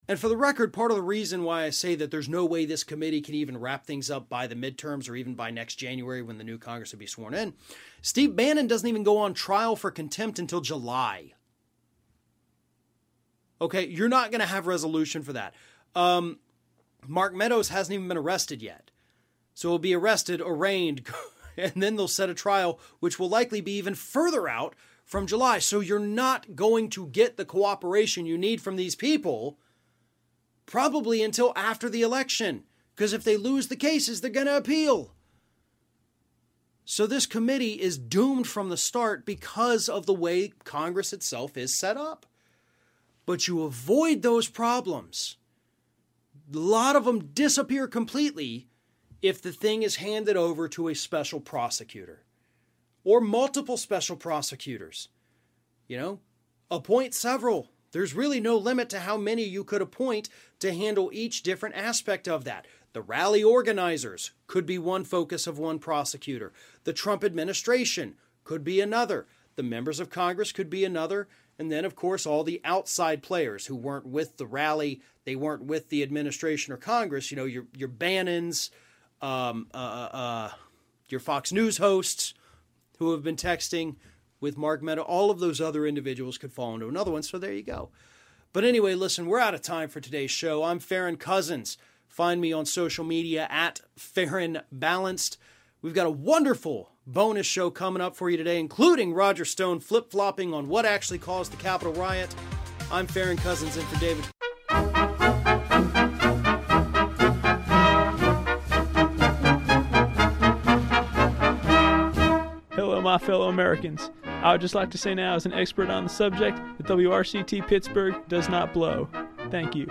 And for the record, part of the reason why I say that there's no way this committee can even wrap things up by the midterms or even by next January when the new Congress will be sworn in, Steve Bannon doesn't even go on trial for contempt until July. Okay, you're not going to have resolution for that. Mark Meadows hasn't even been arrested yet. So he'll be arrested, arraigned, and then they'll set a trial, which will likely be even further out from July. So you're not going to get the cooperation you need from these people probably until after the election. Because if they lose the cases, they're going to appeal. So this committee is doomed from the start because of the way Congress itself is set up. But you avoid those problems. A lot of them disappear completely if the thing is handed over to a special prosecutor or multiple special prosecutors. You know, appoint several. There's really no limit to how many you could appoint to handle each different aspect of that. The rally organizers could be one focus of one prosecutor. The Trump administration could be another. The members of Congress could be another. And then, of course, all the outside players who weren't with the rally, they weren't with the administration or Congress, you know, your Bannons, your Fox News hosts who have been texting with Mark Meadows, all of those other individuals could fall into another one. So there you go. But anyway, listen, we're out of time for today's show. I'm Farron Cousins. Find me on social media at Farron Balanced. We've got a wonderful bonus show coming up for you today, including Roger Stone flip-flopping on what actually caused the Capitol riot. I'm Farron Cousins in for David. Hello, my fellow Americans. I would just like to say now, as an expert on the subject, that WRCT Pittsburgh does not blow. Thank you.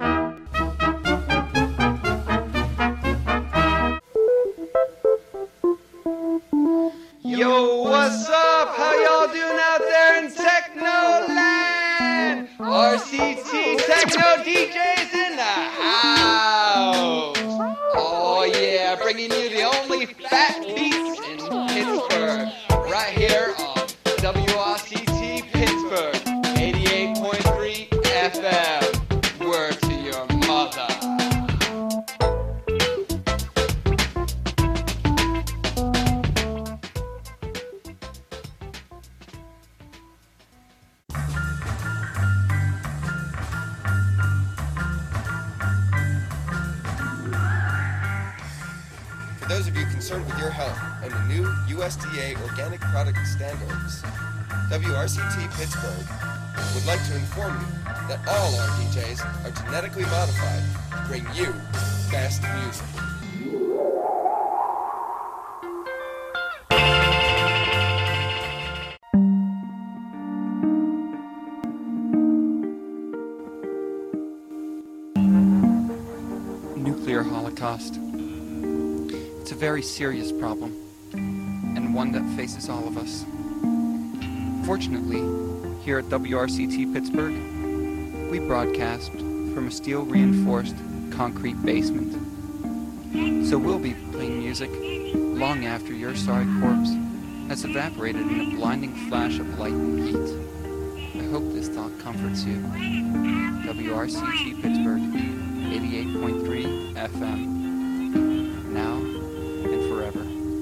Yo, what's up? How y'all doing out there in Technoland? RCT Techno DJs in the house. Oh yeah, bringing you the only fat beats in Pittsburgh. Right here on WRCT Pittsburgh, 88.3 FM. Word to your mother. For those of you concerned with your health and the new USDA organic product standards, WRCT Pittsburgh would like to inform you that all our DJs are genetically modified to bring you best music. Nuclear holocaust. It's a very serious problem, and one that faces all of us. Fortunately, here at WRCT Pittsburgh, we broadcast from a steel-reinforced concrete basement. So we'll be playing music long after your sorry corpse has evaporated in a blinding flash of light and heat. I hope this thought comforts you. WRCT Pittsburgh, 88.3 FM. Now and forever.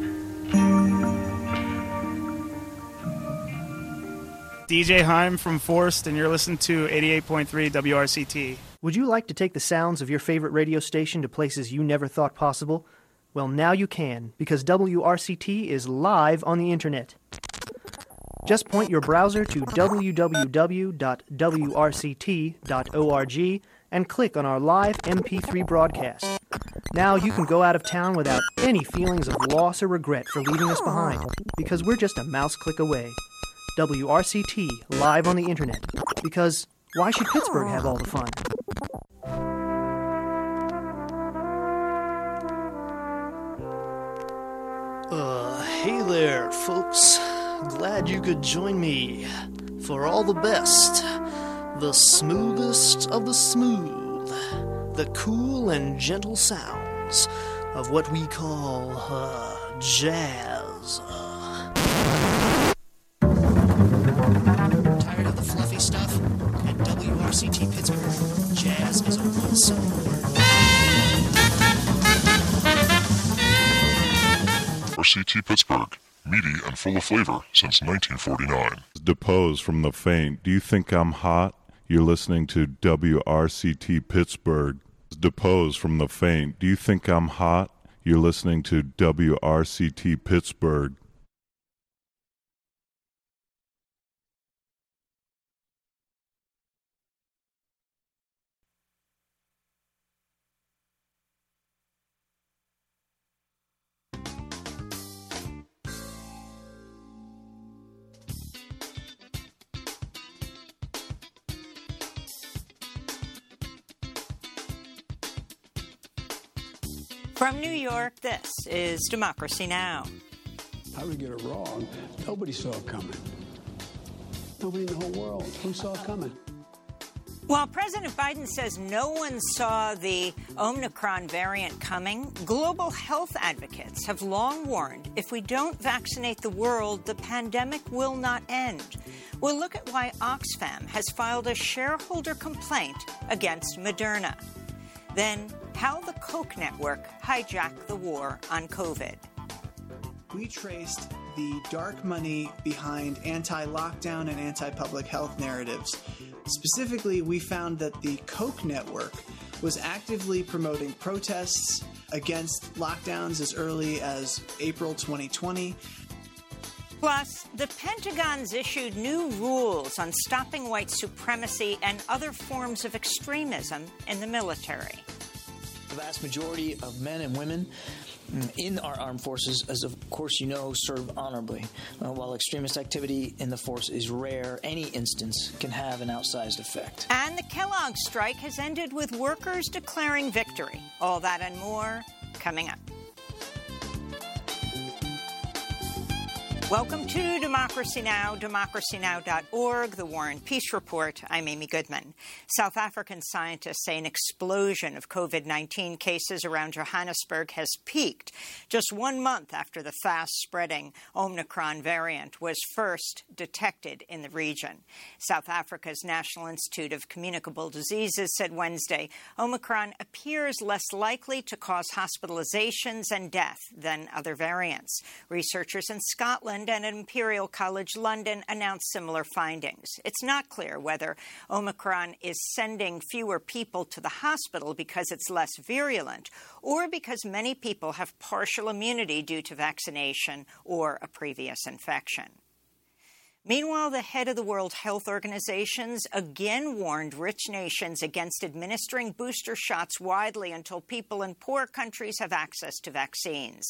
DJ Heim from Forst, and you're listening to 88.3 WRCT. Would you like to take the sounds of your favorite radio station to places you never thought possible? Well, now you can, because WRCT is live on the internet. Just point your browser to www.wrct.org and click on our live MP3 broadcast. Now you can go out of town without any feelings of loss or regret for leaving us behind, because we're just a mouse click away. WRCT, live on the internet. Because why should Pittsburgh have all the fun? Hey there, folks. Glad you could join me for all the best, the smoothest of the smooth, the cool and gentle sounds of what we call jazz. Tired of the fluffy stuff? At WRCT Pittsburgh, jazz citizens of the Smooth. WRCT Pittsburgh, meaty and full of flavor since 1949. Depose from the faint. Do you think I'm hot? You're listening to WRCT Pittsburgh. Depose from the faint. Do you think I'm hot? You're listening to WRCT Pittsburgh. From New York, this is Democracy Now! How do we get it wrong? Nobody saw it coming. Nobody in the whole world. Who saw it coming? While President Biden says no one saw the Omicron variant coming, global health advocates have long warned if we don't vaccinate the world, the pandemic will not end. We'll look at why Oxfam has filed a shareholder complaint against Moderna. Then, how the Koch network hijacked the war on COVID. We traced the dark money behind anti-lockdown and anti-public health narratives. Specifically, we found that the Koch network was actively promoting protests against lockdowns as early as April 2020. Plus, the Pentagon's issued new rules on stopping white supremacy and other forms of extremism in the military. The vast majority of men and women in our armed forces, as of course you know, serve honorably. While extremist activity in the force is rare, any instance can have an outsized effect. And the Kellogg strike has ended with workers declaring victory. All that and more coming up. Welcome to Democracy Now!, democracynow.org, the War and Peace Report. I'm Amy Goodman. South African scientists say an explosion of COVID-19 cases around Johannesburg has peaked just 1 month after the fast-spreading Omicron variant was first detected in the region. South Africa's National Institute of Communicable Diseases said Wednesday Omicron appears less likely to cause hospitalizations and death than other variants. Researchers in Scotland and at Imperial College London announced similar findings. It's not clear whether Omicron is sending fewer people to the hospital because it's less virulent or because many people have partial immunity due to vaccination or a previous infection. Meanwhile, the head of the World Health Organization again warned rich nations against administering booster shots widely until people in poor countries have access to vaccines.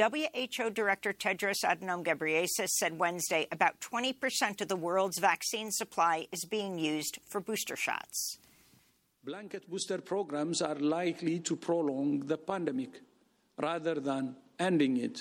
WHO Director Tedros Adhanom Ghebreyesus said Wednesday about 20% of the world's vaccine supply is being used for booster shots. Blanket booster programs are likely to prolong the pandemic rather than ending it,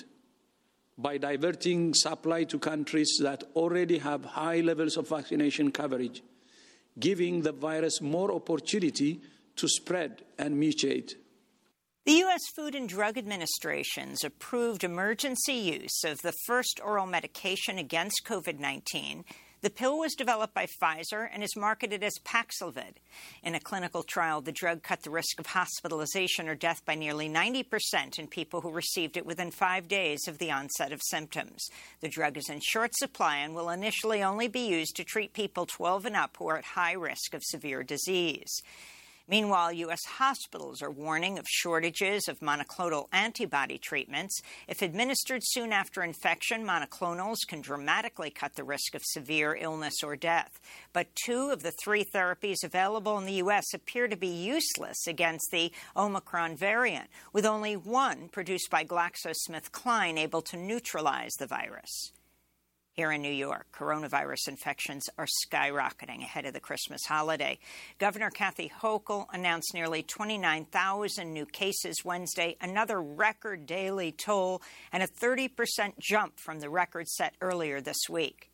by diverting supply to countries that already have high levels of vaccination coverage, giving the virus more opportunity to spread and mutate. The U.S. Food and Drug Administration's approved emergency use of the first oral medication against COVID-19. The pill was developed by Pfizer and is marketed as Paxlovid. In a clinical trial, the drug cut the risk of hospitalization or death by nearly 90% in people who received it within 5 days of the onset of symptoms. The drug is in short supply and will initially only be used to treat people 12 and up who are at high risk of severe disease. Meanwhile, U.S. hospitals are warning of shortages of monoclonal antibody treatments. If administered soon after infection, monoclonals can dramatically cut the risk of severe illness or death. But 2 of the 3 therapies available in the U.S. appear to be useless against the Omicron variant, with only 1 produced by GlaxoSmithKline able to neutralize the virus. Here in New York, coronavirus infections are skyrocketing ahead of the Christmas holiday. Governor Kathy Hochul announced nearly 29,000 new cases Wednesday, another record daily toll, and a 30% jump from the record set earlier this week.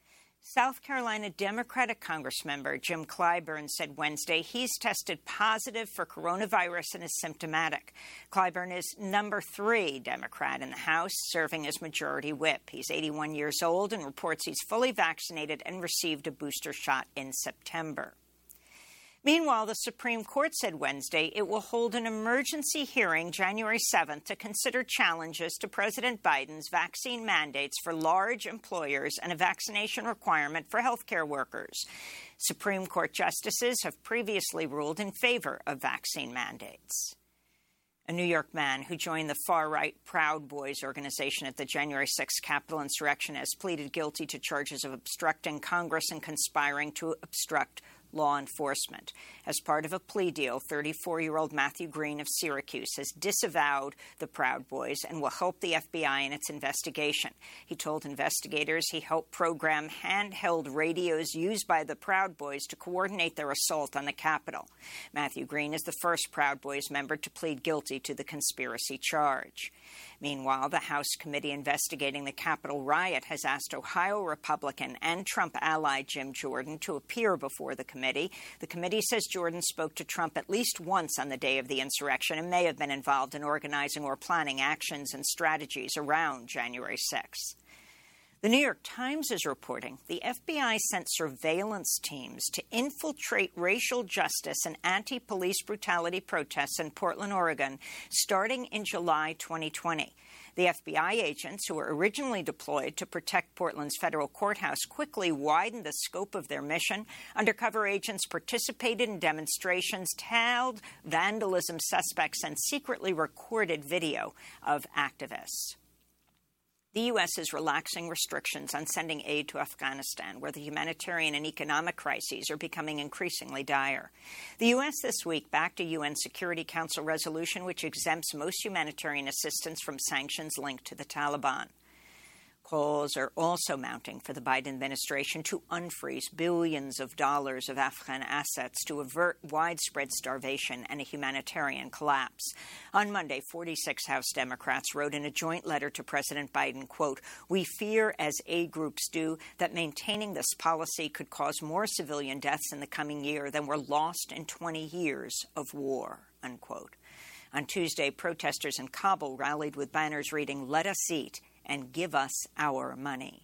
South Carolina Democratic Congressmember Jim Clyburn said Wednesday he's tested positive for coronavirus and is symptomatic. Clyburn is number 3 Democrat in the House, serving as Majority Whip. He's 81 years old and reports he's fully vaccinated and received a booster shot in September. Meanwhile, the Supreme Court said Wednesday it will hold an emergency hearing January 7th to consider challenges to President Biden's vaccine mandates for large employers and a vaccination requirement for healthcare workers. Supreme Court justices have previously ruled in favor of vaccine mandates. A New York man who joined the far-right Proud Boys organization at the January 6th Capitol insurrection has pleaded guilty to charges of obstructing Congress and conspiring to obstruct law enforcement. As part of a plea deal, 34-year-old Matthew Green of Syracuse has disavowed the Proud Boys and will help the FBI in its investigation. He told investigators he helped program handheld radios used by the Proud Boys to coordinate their assault on the Capitol. Matthew Green is the first Proud Boys member to plead guilty to the conspiracy charge. Meanwhile, the House committee investigating the Capitol riot has asked Ohio Republican and Trump ally Jim Jordan to appear before the committee. The committee says Jordan spoke to Trump at least once on the day of the insurrection and may have been involved in organizing or planning actions and strategies around January 6th. The New York Times is reporting the FBI sent surveillance teams to infiltrate racial justice and anti-police brutality protests in Portland, Oregon, starting in July 2020. The FBI agents, who were originally deployed to protect Portland's federal courthouse, quickly widened the scope of their mission. Undercover agents participated in demonstrations, tailed vandalism suspects, and secretly recorded video of activists. The U.S. is relaxing restrictions on sending aid to Afghanistan, where the humanitarian and economic crises are becoming increasingly dire. The U.S. this week backed a UN Security Council resolution which exempts most humanitarian assistance from sanctions linked to the Taliban. Calls are also mounting for the Biden administration to unfreeze billions of dollars of Afghan assets to avert widespread starvation and a humanitarian collapse. On Monday, 46 House Democrats wrote in a joint letter to President Biden, quote, "We fear, as aid groups do, that maintaining this policy could cause more civilian deaths in the coming year than were lost in 20 years of war," unquote. On Tuesday, protesters in Kabul rallied with banners reading, "Let us eat and give us our money."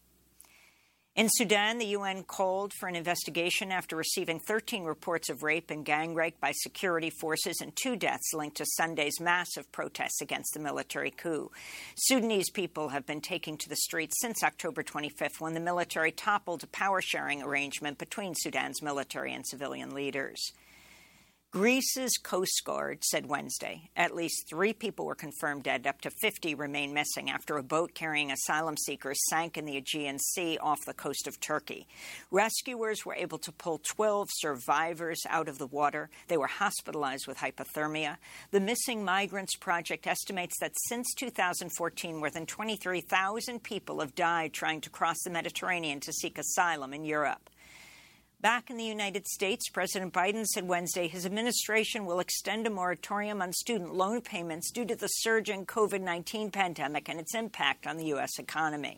In Sudan, the UN called for an investigation after receiving 13 reports of rape and gang rape by security forces and 2 deaths linked to Sunday's massive protests against the military coup. Sudanese people have been taking to the streets since October 25th, when the military toppled a power-sharing arrangement between Sudan's military and civilian leaders. Greece's Coast Guard said Wednesday at least 3 people were confirmed dead. Up to 50 remain missing after a boat carrying asylum seekers sank in the Aegean Sea off the coast of Turkey. Rescuers were able to pull 12 survivors out of the water. They were hospitalized with hypothermia. The Missing Migrants Project estimates that since 2014, more than 23,000 people have died trying to cross the Mediterranean to seek asylum in Europe. Back in the United States, President Biden said Wednesday his administration will extend a moratorium on student loan payments due to the surging COVID-19 pandemic and its impact on the U.S. economy.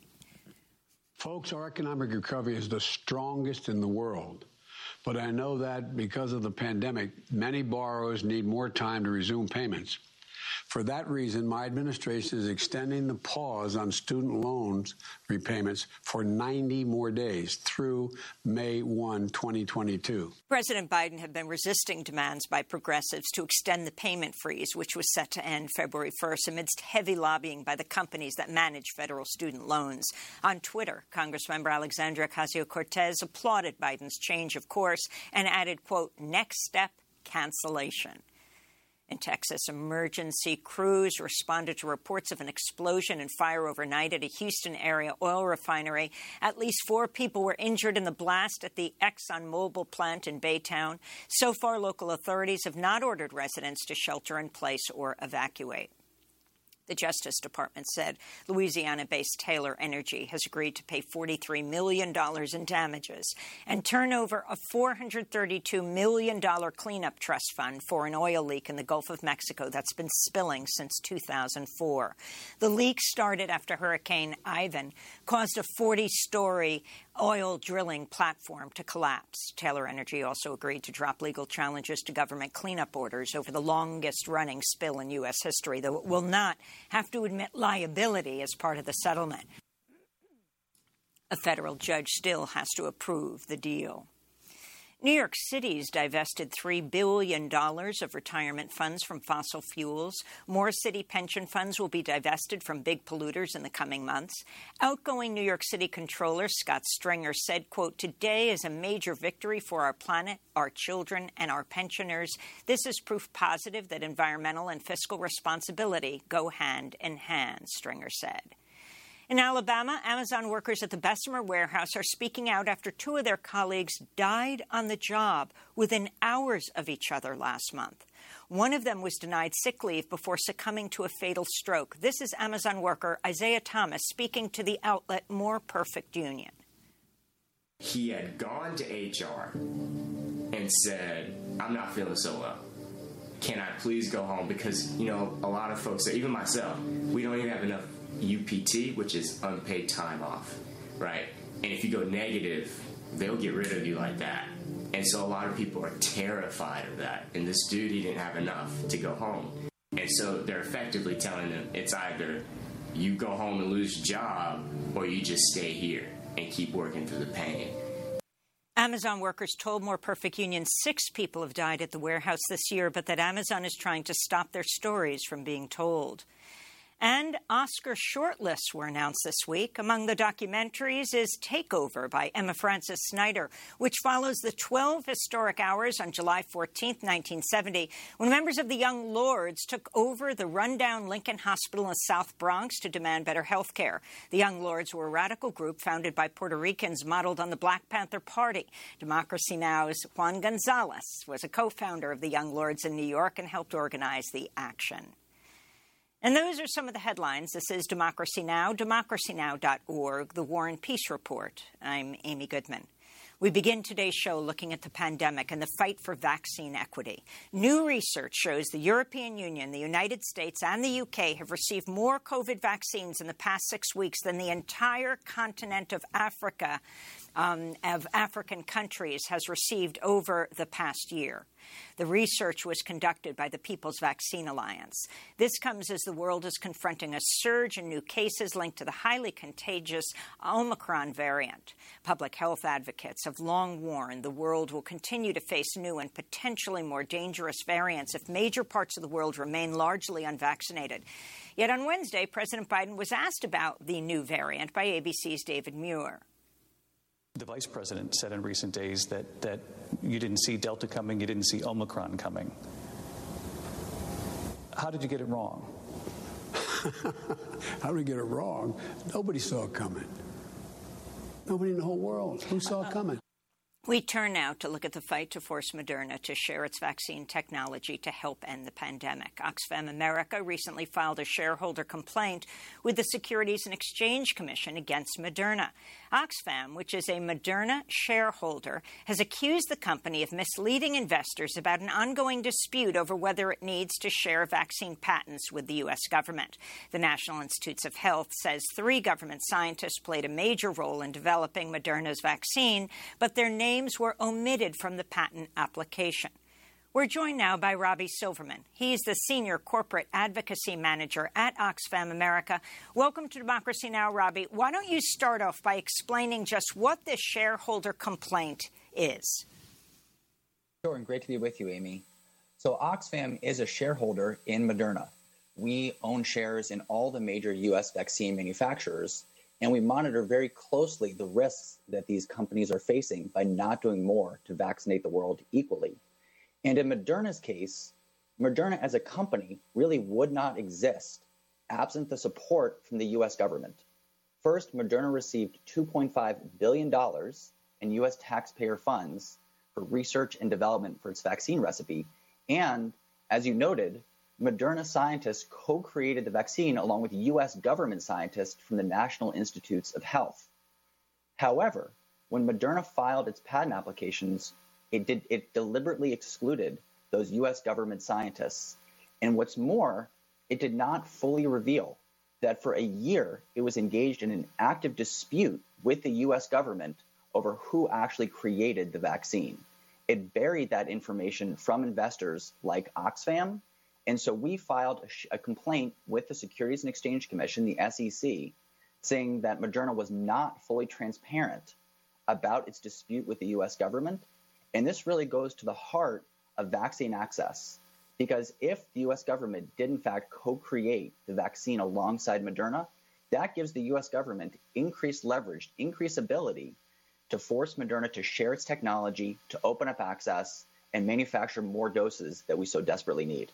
Folks, our economic recovery is the strongest in the world. But I know that because of the pandemic, many borrowers need more time to resume payments. For that reason, my administration is extending the pause on student loans repayments for 90 more days through May 1, 2022. President Biden had been resisting demands by progressives to extend the payment freeze, which was set to end February 1st, amidst heavy lobbying by the companies that manage federal student loans. On Twitter, Congressmember Alexandria Ocasio-Cortez applauded Biden's change of course and added, quote, "Next step, cancellation." In Texas, emergency crews responded to reports of an explosion and fire overnight at a Houston area oil refinery. At least 4 people were injured in the blast at the ExxonMobil plant in Baytown. So far, local authorities have not ordered residents to shelter in place or evacuate. The Justice Department said Louisiana-based Taylor Energy has agreed to pay $43 million in damages and turn over a $432 million cleanup trust fund for an oil leak in the Gulf of Mexico that's been spilling since 2004. The leak started after Hurricane Ivan caused a 40-story oil drilling platform to collapse. Taylor Energy also agreed to drop legal challenges to government cleanup orders over the longest-running spill in U.S. history, though it will not have to admit liability as part of the settlement. A federal judge still has to approve the deal. New York City's divested $3 billion of retirement funds from fossil fuels. More city pension funds will be divested from big polluters in the coming months. Outgoing New York City Comptroller Scott Stringer said, quote, "Today is a major victory for our planet, our children, and our pensioners. This is proof positive that environmental and fiscal responsibility go hand in hand," Stringer said. In Alabama, Amazon workers at the Bessemer warehouse are speaking out after two of their colleagues died on the job within hours of each other last month. One of them was denied sick leave before succumbing to a fatal stroke. This is Amazon worker Isaiah Thomas speaking to the outlet More Perfect Union. He had gone to HR and said, "I'm not feeling so well. Can I please go home?" Because, you know, a lot of folks, even myself, we don't even have enough UPT, which is unpaid time off, right? And if you go negative, they'll get rid of you like that. And so a lot of people are terrified of that. And this dude, he didn't have enough to go home. And so they're effectively telling him it's either you go home and lose your job or you just stay here and keep working through the pain. Amazon workers told More Perfect Union 6 people have died at the warehouse this year, but that Amazon is trying to stop their stories from being told. And Oscar shortlists were announced this week. Among the documentaries is Takeover by Emma Francis Snyder, which follows the 12 historic hours on July 14, 1970, when members of the Young Lords took over the rundown Lincoln Hospital in the South Bronx to demand better health care. The Young Lords were a radical group founded by Puerto Ricans modeled on the Black Panther Party. Democracy Now!'s Juan Gonzalez was a co-founder of the Young Lords in New York and helped organize the action. And those are some of the headlines. This is Democracy Now!, democracynow.org, The War and Peace Report. I'm Amy Goodman. We begin today's show looking at the pandemic and the fight for vaccine equity. New research shows the European Union, the United States, and the UK have received more COVID vaccines in the past 6 weeks than the entire continent of Africa, of African countries, has received over the past year. The research was conducted by the People's Vaccine Alliance. This comes as the world is confronting a surge in new cases linked to the highly contagious Omicron variant. Public health advocates have long warned the world will continue to face new and potentially more dangerous variants if major parts of the world remain largely unvaccinated. Yet on Wednesday, President Biden was asked about the new variant by ABC's David Muir. The vice president said in recent days that you didn't see Delta coming, you didn't see Omicron coming. How did you get it wrong? How did we get it wrong? Nobody saw it coming. Nobody in the whole world. Who saw it coming? We turn now to look at the fight to force Moderna to share its vaccine technology to help end the pandemic. Oxfam America recently filed a shareholder complaint with the Securities and Exchange Commission against Moderna. Oxfam, which is a Moderna shareholder, has accused the company of misleading investors about an ongoing dispute over whether it needs to share vaccine patents with the U.S. government. The National Institutes of Health says 3 government scientists played a major role in developing Moderna's vaccine, but their names were omitted from the patent application. We're joined now by Robbie Silverman. He's the Senior Corporate Advocacy Manager at Oxfam America. Welcome to Democracy Now!, Robbie. Why don't you start off by explaining just what this shareholder complaint is? Sure, and great to be with you, Amy. So Oxfam is a shareholder in Moderna. We own shares in all the major U.S. vaccine manufacturers, and we monitor very closely the risks that these companies are facing by not doing more to vaccinate the world equally. And in Moderna's case, Moderna as a company really would not exist absent the support from the U.S. government. First, Moderna received $2.5 billion in U.S. taxpayer funds for research and development for its vaccine recipe. And as you noted, Moderna scientists co-created the vaccine along with U.S. government scientists from the National Institutes of Health. However, when Moderna filed its patent applications, it deliberately excluded those U.S. government scientists. And what's more, it did not fully reveal that for a year it was engaged in an active dispute with the U.S. government over who actually created the vaccine. It buried that information from investors like Oxfam. And so we filed a complaint with the Securities and Exchange Commission, the SEC, saying that Moderna was not fully transparent about its dispute with the U.S. government And this really goes to the heart of vaccine access, because if the U.S. government did in fact co-create the vaccine alongside Moderna, that gives the U.S. government increased leverage, increased ability to force Moderna to share its technology, to open up access, and manufacture more doses that we so desperately need.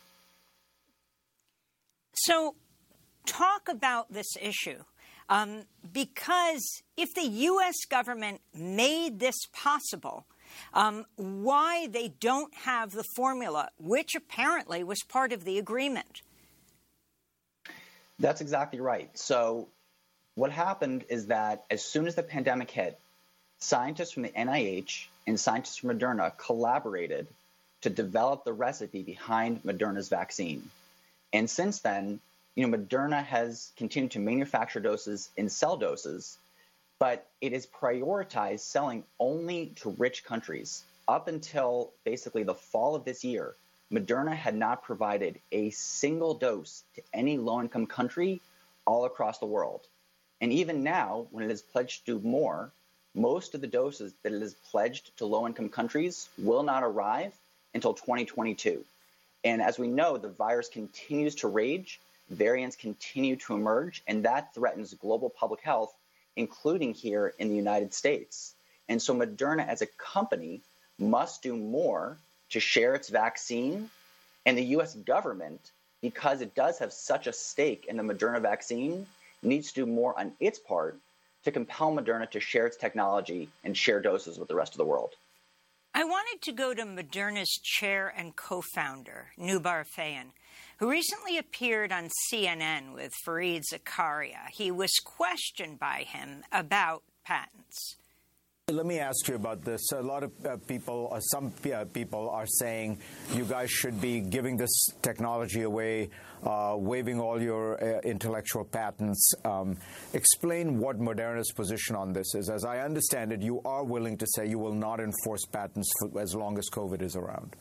So talk about this issue, because if the U.S. government made this possible, why they don't have the formula, which apparently was part of the agreement. That's exactly right. So what happened is that as soon as the pandemic hit, scientists from the NIH and scientists from Moderna collaborated to develop the recipe behind Moderna's vaccine. And since then, Moderna has continued to manufacture doses in cell doses, but it is prioritized selling only to rich countries. Up until basically the fall of this year, Moderna had not provided a single dose to any low-income country all across the world. And even now, when it is pledged to do more, most of the doses that it is pledged to low-income countries will not arrive until 2022. And as we know, the virus continues to rage, variants continue to emerge, and that threatens global public health, including here in the United States. And so Moderna as a company must do more to share its vaccine, and the U.S. government, because it does have such a stake in the Moderna vaccine, needs to do more on its part to compel Moderna to share its technology and share doses with the rest of the world. I wanted to go to Moderna's chair and co-founder, Noubar Afeyan, who recently appeared on CNN with Fareed Zakaria. He was questioned by him about patents. Let me ask you about this. A lot of people, some people are saying you guys should be giving this technology away, waiving all your intellectual patents. Explain what Moderna's position on this is. As I understand it, you are willing to say you will not enforce patents for as long as COVID is around.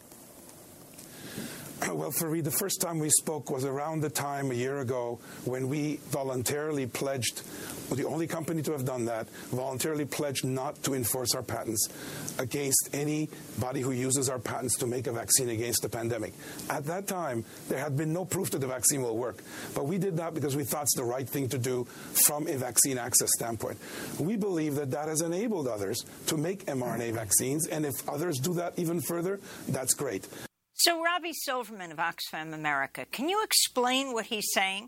Well, Fareed, the first time we spoke was around the time a year ago when we voluntarily pledged, we're the only company to have done that, voluntarily pledged not to enforce our patents against anybody who uses our patents to make a vaccine against the pandemic. At that time, there had been no proof that the vaccine will work. But we did that because we thought it's the right thing to do from a vaccine access standpoint. We believe that that has enabled others to make mRNA vaccines, and if others do that even further, that's great. So Robbie Silverman of Oxfam America, can you explain what he's saying?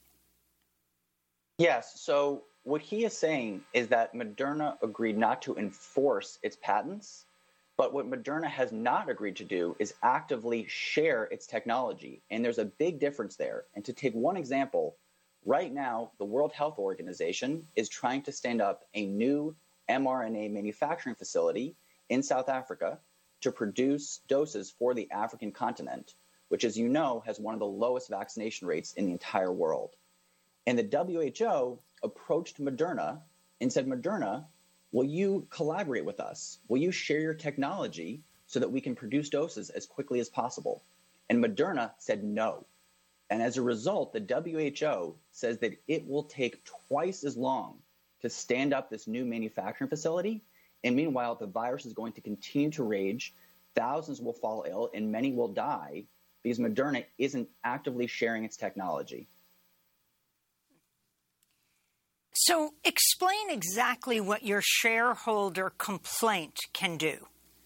Yes. So what he is saying is that Moderna agreed not to enforce its patents, but what Moderna has not agreed to do is actively share its technology. And there's a big difference there. And to take one example, right now, the World Health Organization is trying to stand up a new mRNA manufacturing facility in South Africa to produce doses for the African continent, which, as you know, has one of the lowest vaccination rates in the entire world. And the WHO approached Moderna and said, Moderna, will you collaborate with us? Will you share your technology so that we can produce doses as quickly as possible? And Moderna said no. And as a result, the WHO says that it will take twice as long to stand up this new manufacturing facility. And meanwhile, the virus is going to continue to rage, thousands will fall ill, and many will die because Moderna isn't actively sharing its technology. So explain exactly what your shareholder complaint can do.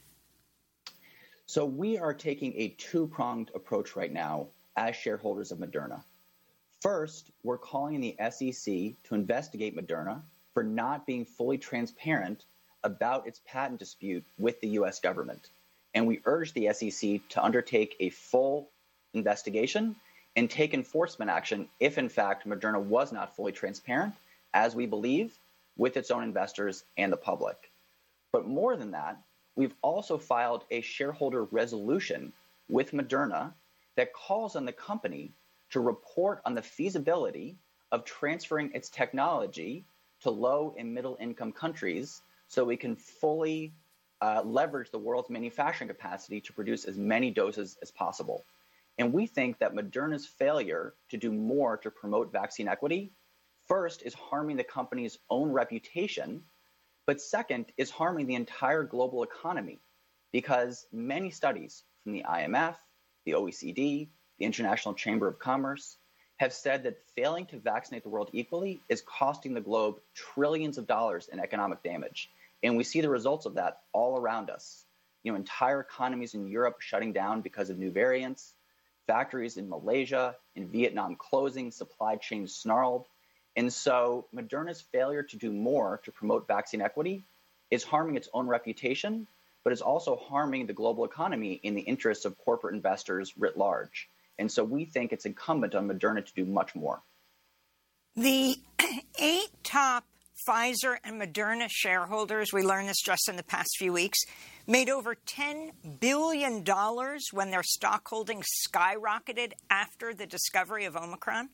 So we are taking a two-pronged approach right now as shareholders of Moderna. First, we're calling on the SEC to investigate Moderna for not being fully transparent about its patent dispute with the U.S. government. And we urge the SEC to undertake a full investigation and take enforcement action if, in fact, Moderna was not fully transparent, as we believe, with its own investors and the public. But more than that, we've also filed a shareholder resolution with Moderna that calls on the company to report on the feasibility of transferring its technology to low and middle income countries so we can fully leverage the world's manufacturing capacity to produce as many doses as possible. And we think that Moderna's failure to do more to promote vaccine equity, first, is harming the company's own reputation, but second, is harming the entire global economy. because many studies from the IMF, the OECD, the International Chamber of Commerce have said that failing to vaccinate the world equally is costing the globe trillions of dollars in economic damage. And we see the results of that all around us. Entire economies in Europe shutting down because of new variants, factories in Malaysia, in Vietnam closing, supply chains snarled. And so Moderna's failure to do more to promote vaccine equity is harming its own reputation, but is also harming the global economy in the interests of corporate investors writ large. And so we think it's incumbent on Moderna to do much more. The 8 top Pfizer and Moderna shareholders, we learned this just in the past few weeks, made over $10 billion when their stock holdings skyrocketed after the discovery of Omicron.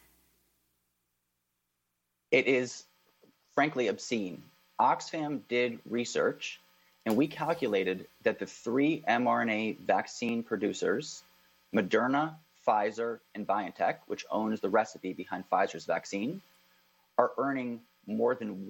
It is frankly obscene. Oxfam did research, and we calculated that the 3 mRNA vaccine producers, Moderna, Pfizer, and BioNTech, which owns the recipe behind Pfizer's vaccine, are earning more than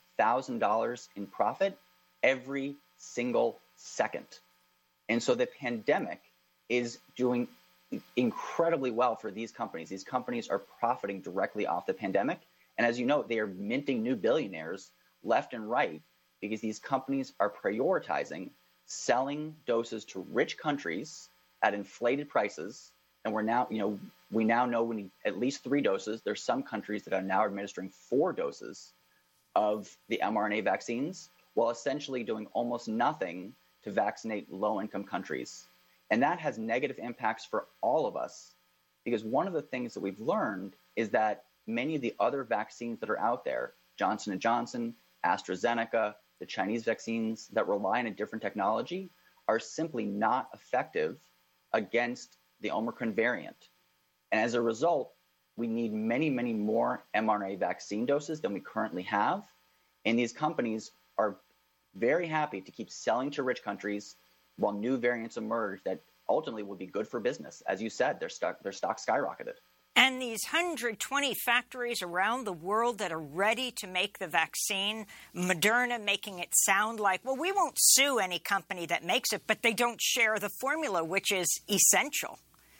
$1,000 in profit every single second. And so the pandemic is doing incredibly well for these companies. These companies are profiting directly off the pandemic. And as you know, they are minting new billionaires left and right because these companies are prioritizing selling doses to rich countries at inflated prices. And we now know we need at least 3 doses. There's some countries that are now administering 4 doses of the mRNA vaccines, while essentially doing almost nothing to vaccinate low-income countries. And that has negative impacts for all of us, because one of the things that we've learned is that many of the other vaccines that are out there, Johnson & Johnson, AstraZeneca, the Chinese vaccines that rely on a different technology, are simply not effective against the Omicron variant. And as a result, we need many, many more mRNA vaccine doses than we currently have. And these companies are very happy to keep selling to rich countries while new variants emerge that ultimately will be good for business. As you said, their stock skyrocketed. And these 120 factories around the world that are ready to make the vaccine, Moderna making it sound like, well, we won't sue any company that makes it, but they don't share the formula, which is essential.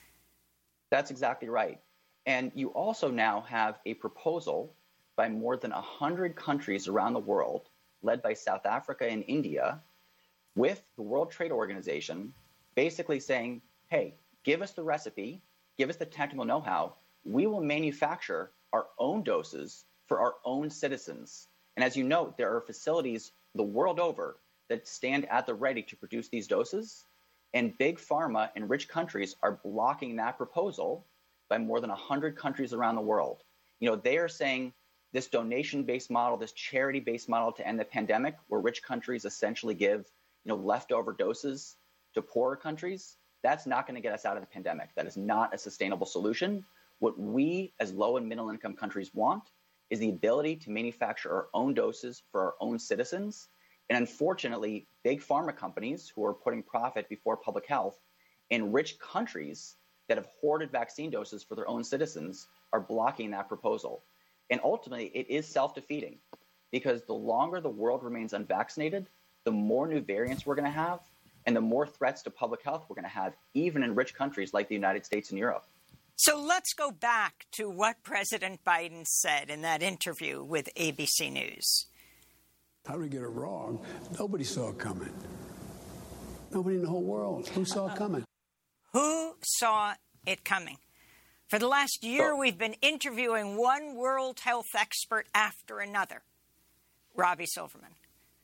That's exactly right. And you also now have a proposal by more than 100 countries around the world, led by South Africa and India, with the World Trade Organization, basically saying, hey, give us the recipe, give us the technical know-how, we will manufacture our own doses for our own citizens. And as you know, there are facilities the world over that stand at the ready to produce these doses. And big pharma in rich countries are blocking that proposal by more than 100 countries around the world. They are saying this donation-based model, this charity-based model to end the pandemic, where rich countries essentially give, leftover doses to poorer countries, that's not going to get us out of the pandemic. That is not a sustainable solution. What we as low and middle income countries want is the ability to manufacture our own doses for our own citizens. And unfortunately, big pharma companies who are putting profit before public health in rich countries that have hoarded vaccine doses for their own citizens are blocking that proposal. And ultimately, it is self-defeating, because the longer the world remains unvaccinated, the more new variants we're going to have, and the more threats to public health we're going to have, even in rich countries like the United States and Europe. So let's go back to what President Biden said in that interview with ABC News. How do we get it wrong? Nobody saw it coming. Nobody in the whole world. Who saw it coming? Who saw it coming? For the last year, we've been interviewing one world health expert after another. Robbie Silverman.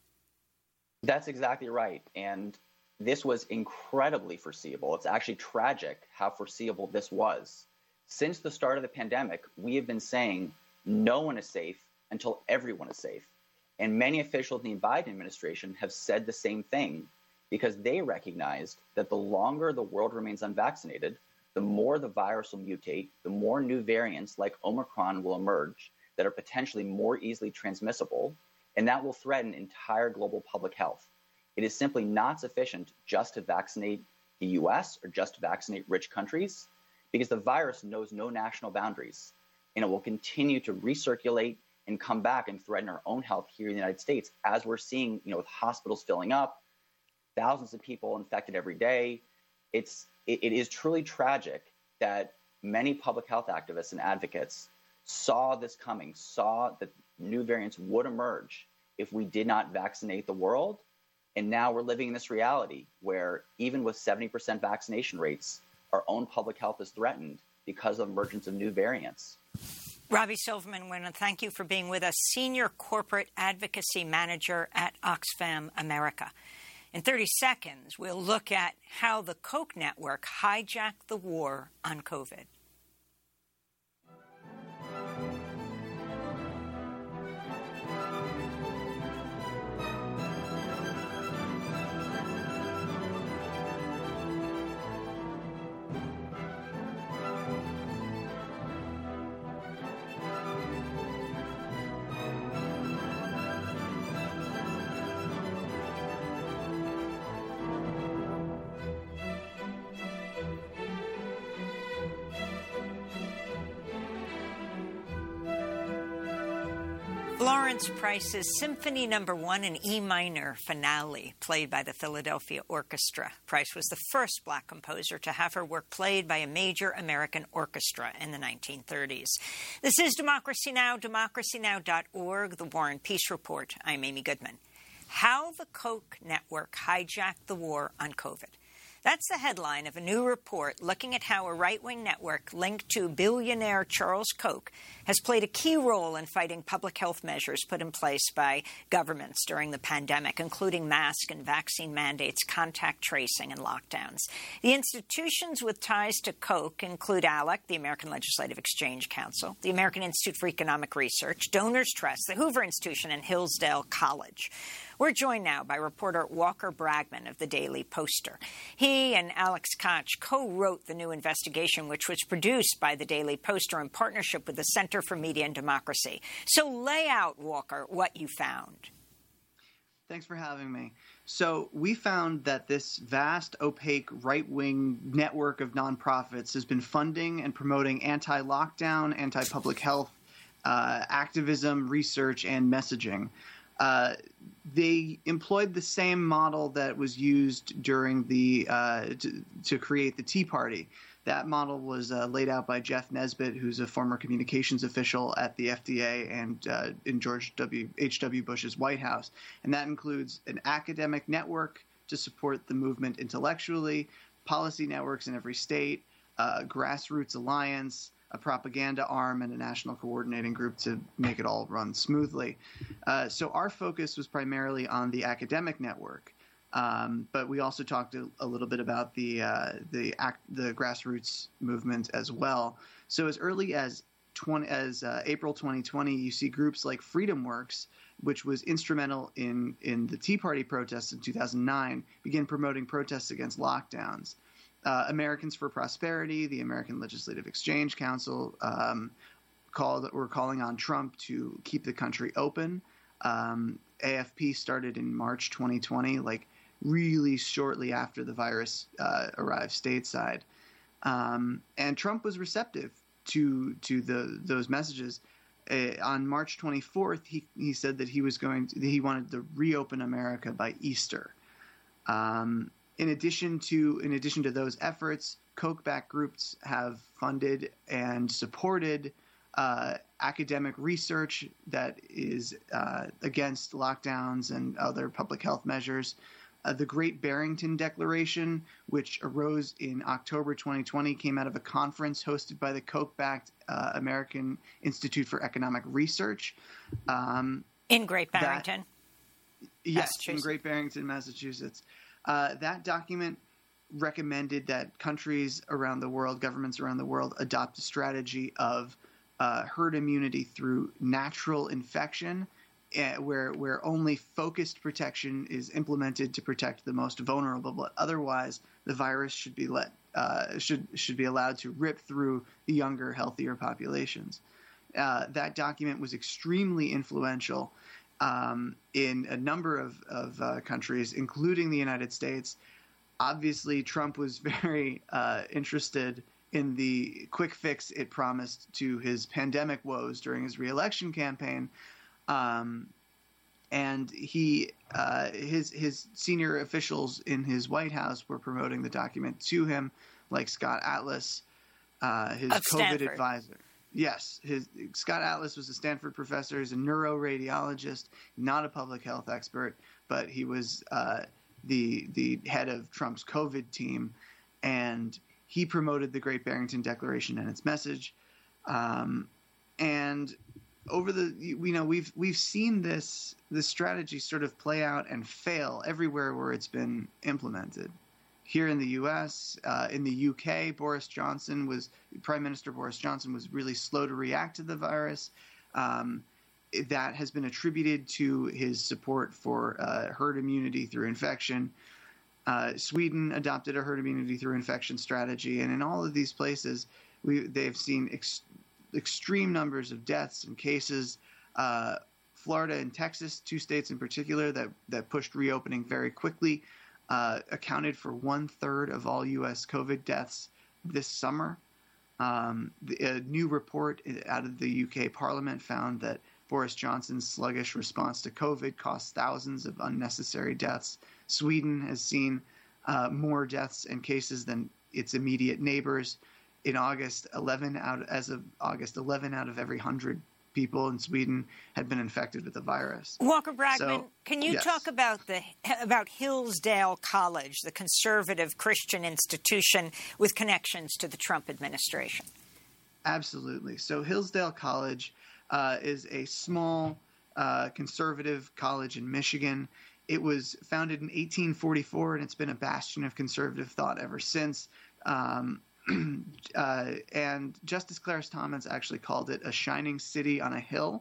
That's exactly right. And this was incredibly foreseeable. It's actually tragic how foreseeable this was. Since the start of the pandemic, we have been saying no one is safe until everyone is safe. And many officials in the Biden administration have said the same thing, because they recognized that the longer the world remains unvaccinated, the more the virus will mutate, the more new variants like Omicron will emerge that are potentially more easily transmissible, and that will threaten entire global public health. It is simply not sufficient just to vaccinate the US or just to vaccinate rich countries, because the virus knows no national boundaries, and it will continue to recirculate and come back and threaten our own health here in the United States, as we're seeing, with hospitals filling up, thousands of people infected every day. It is truly tragic that many public health activists and advocates saw this coming, saw that new variants would emerge if we did not vaccinate the world. And now we're living in this reality where even with 70% vaccination rates, our own public health is threatened because of the emergence of new variants. Robbie Silverman, I want to thank you for being with us, Senior Corporate Advocacy Manager at Oxfam America. In 30 seconds, we'll look at how the Koch network hijacked the war on COVID. Florence Price's Symphony No. 1 in E minor finale, played by the Philadelphia Orchestra. Price was the first black composer to have her work played by a major American orchestra in the 1930s. This is Democracy Now!, democracynow.org, The War and Peace Report. I'm Amy Goodman. How the Koch network hijacked the war on COVID. That's the headline of a new report looking at how a right-wing network linked to billionaire Charles Koch has played a key role in fighting public health measures put in place by governments during the pandemic, including mask and vaccine mandates, contact tracing, and lockdowns. The institutions with ties to Koch include ALEC, the American Legislative Exchange Council, the American Institute for Economic Research, Donors Trust, the Hoover Institution, and Hillsdale College. We're joined now by reporter Walker Bragman of the Daily Poster. He and Alex Koch co-wrote the new investigation, which was produced by the Daily Poster in partnership with the Center for Media and Democracy. So lay out, Walker, what you found. Thanks for having me. So we found that this vast, opaque, right-wing network of nonprofits has been funding and promoting anti-lockdown, anti-public health activism, research, and messaging. They employed the same model that was used during the to create the Tea Party. That model was laid out by Jeff Nesbitt, who's a former communications official at the FDA and in George H.W. Bush's White House. And that includes an academic network to support the movement intellectually, policy networks in every state, grassroots alliance, a propaganda arm, and a national coordinating group to make it all run smoothly. So our focus was primarily on the academic network, but we also talked a little bit about the grassroots movement as well. So as early as April 2020, you see groups like FreedomWorks, which was instrumental in the Tea Party protests in 2009, begin promoting protests against lockdowns. Americans for Prosperity, the American Legislative Exchange Council, were calling on Trump to keep the country open. AFP started in March 2020, like really shortly after the virus arrived stateside. And Trump was receptive to those messages. On March 24th, he said that he wanted to reopen America by Easter. In addition to those efforts, Koch-backed groups have funded and supported academic research that is against lockdowns and other public health measures. The Great Barrington Declaration, which arose in October 2020, came out of a conference hosted by the Koch-backed American Institute for Economic Research. In Great Barrington? Yes, in Great Barrington, Massachusetts. That document recommended that countries around the world, governments around the world, adopt a strategy of herd immunity through natural infection, where only focused protection is implemented to protect the most vulnerable. But otherwise, the virus should be should be allowed to rip through the younger, healthier populations. That document was extremely influential in a number of countries, including the United States. Obviously, Trump was very interested in the quick fix it promised to his pandemic woes during his re-election campaign. and his senior officials in his White House were promoting the document to him, like Scott Atlas, his of COVID Stanford. advisor. Yes, Scott Atlas was a Stanford professor. He's a neuroradiologist, not a public health expert, but he was the head of Trump's COVID team, and he promoted the Great Barrington Declaration and its message. And over we've seen this strategy sort of play out and fail everywhere where it's been implemented. Here in the U.S., in the UK, Prime Minister Boris Johnson was really slow to react to the virus. That has been attributed to his support for herd immunity through infection. Sweden adopted a herd immunity through infection strategy, and in all of these places, they've seen extreme numbers of deaths and cases. Florida and Texas, two states in particular that pushed reopening very quickly, accounted for 1/3 of all U.S. COVID deaths this summer. A new report out of the UK Parliament found that Boris Johnson's sluggish response to COVID cost thousands of unnecessary deaths. Sweden has seen more deaths and cases than its immediate neighbors. In August, 11 out of every 100 people in Sweden had been infected with the virus. Walker Bragman, can you yes. talk about Hillsdale College, the conservative Christian institution with connections to the Trump administration? Absolutely. So Hillsdale College is a small conservative college in Michigan. It was founded in 1844, and it's been a bastion of conservative thought ever since. And Justice Clarence Thomas actually called it a shining city on a hill.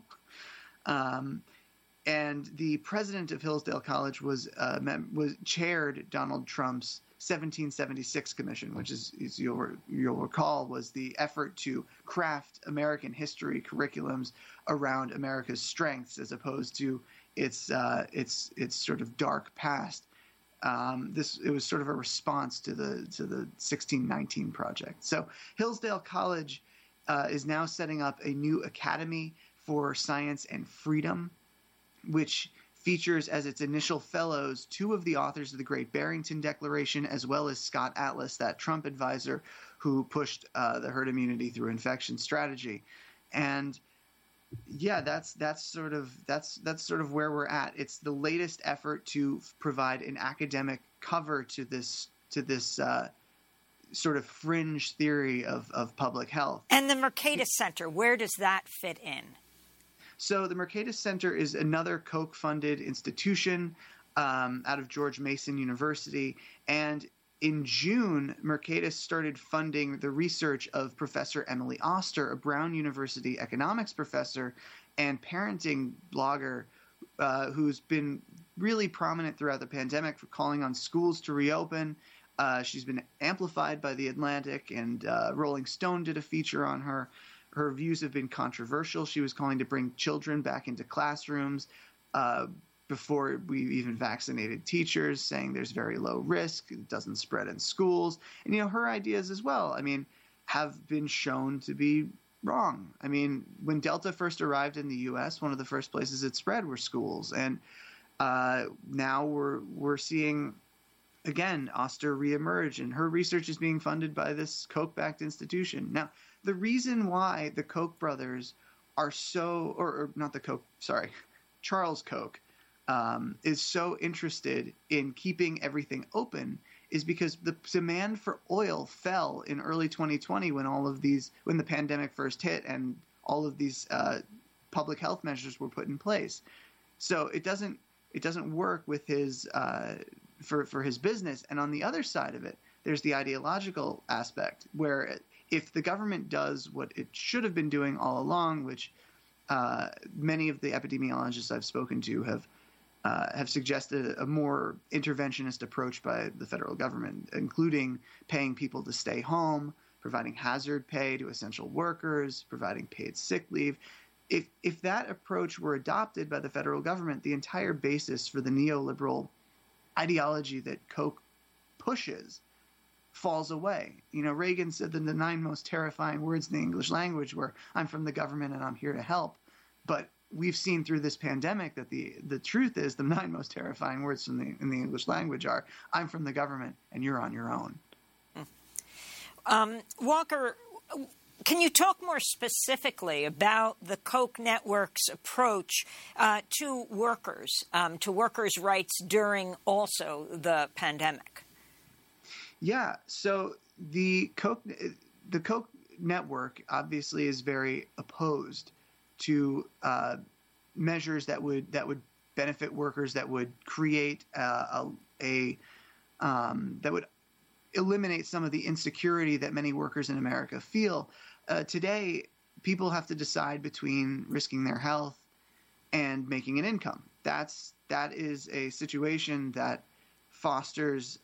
And the president of Hillsdale College was chaired Donald Trump's 1776 commission, which is you'll recall was the effort to craft American history curriculums around America's strengths as opposed to its sort of dark past. It was sort of a response to the 1619 project. So Hillsdale College is now setting up a new academy for science and freedom, which features as its initial fellows two of the authors of the Great Barrington Declaration, as well as Scott Atlas, that Trump advisor who pushed the herd immunity through infection strategy. And yeah, that's sort of where we're at. It's the latest effort to provide an academic cover to this sort of fringe theory of public health. And the Mercatus Center, where does that fit in? So the Mercatus Center is another Koch-funded institution out of George Mason University, and in June, Mercatus started funding the research of Professor Emily Oster, a Brown University economics professor and parenting blogger who's been really prominent throughout the pandemic for calling on schools to reopen. She's been amplified by The Atlantic, and Rolling Stone did a feature on her. Her views have been controversial. She was calling to bring children back into classrooms before we even vaccinated teachers, saying there's very low risk, it doesn't spread in schools. And, her ideas as well, have been shown to be wrong. When Delta first arrived in the U.S., one of the first places it spread were schools. And now we're seeing, again, Oster reemerge, and her research is being funded by this Koch-backed institution. Now, the reason why the Koch brothers are Charles Koch, is so interested in keeping everything open is because the demand for oil fell in early 2020 when the pandemic first hit and all of these public health measures were put in place. So it doesn't work with his for his business. And on the other side of it, there's the ideological aspect where if the government does what it should have been doing all along, which many of the epidemiologists I've spoken to have suggested a more interventionist approach by the federal government, including paying people to stay home, providing hazard pay to essential workers, providing paid sick leave. If that approach were adopted by the federal government, the entire basis for the neoliberal ideology that Koch pushes falls away. Reagan said that the 9 most terrifying words in the English language were, "I'm from the government and I'm here to help." But we've seen through this pandemic that the truth is the 9 most terrifying words in the English language are, I'm from the government and you're on your own. Walker, can you talk more specifically about the Koch network's approach to workers' rights during also the pandemic? Yeah, so the Koch network obviously is very opposed to measures that would benefit workers, that would create that would eliminate some of the insecurity that many workers in America feel. Today, people have to decide between risking their health and making an income. That is a situation that fosters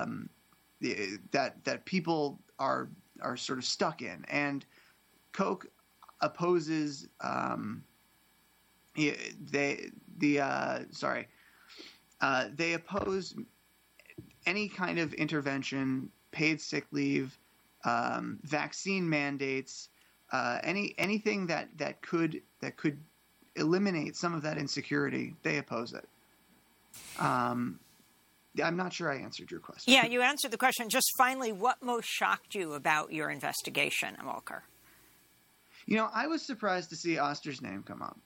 that people are sort of stuck in, and Koch opposes they oppose any kind of intervention, paid sick leave, vaccine mandates, anything that could eliminate some of that insecurity. They oppose it. I'm not sure I answered your question. Yeah, you answered the question. Just finally, what most shocked you about your investigation, Walker? I was surprised to see Oster's name come up.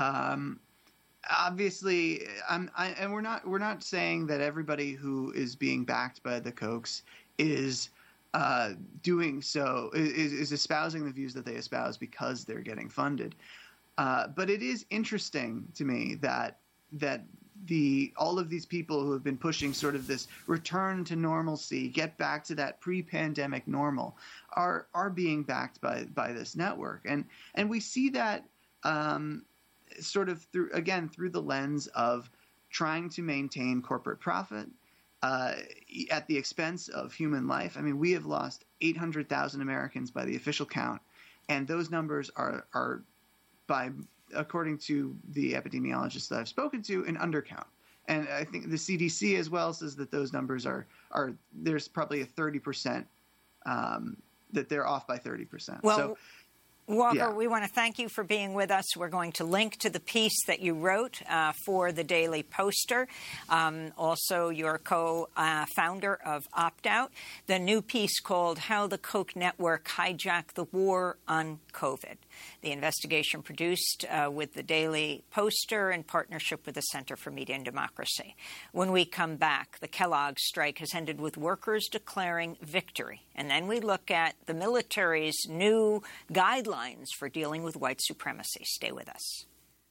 Obviously, and we're not saying that everybody who is being backed by the Kochs is doing so is espousing the views that they espouse because they're getting funded. But it is interesting to me that all of these people who have been pushing sort of this return to normalcy, get back to that pre-pandemic normal, are being backed by this network, and we see that sort of through the lens of trying to maintain corporate profit at the expense of human life. I mean, we have lost 800,000 Americans by the official count, and those numbers are according to the epidemiologists that I've spoken to, an undercount. And I think the CDC as well says that those numbers are there's probably a 30% that they're off by 30%. Well, so, Walker, yeah. We want to thank you for being with us. We're going to link to the piece that you wrote for the Daily Poster. Also, you're co-founder of Opt-Out, the new piece called How the Koch Network Hijacked the War on COVID. The investigation produced with the Daily Poster in partnership with the Center for Media and Democracy. When we come back, the Kellogg strike has ended with workers declaring victory. And then we look at the military's new guidelines for dealing with white supremacy. Stay with us.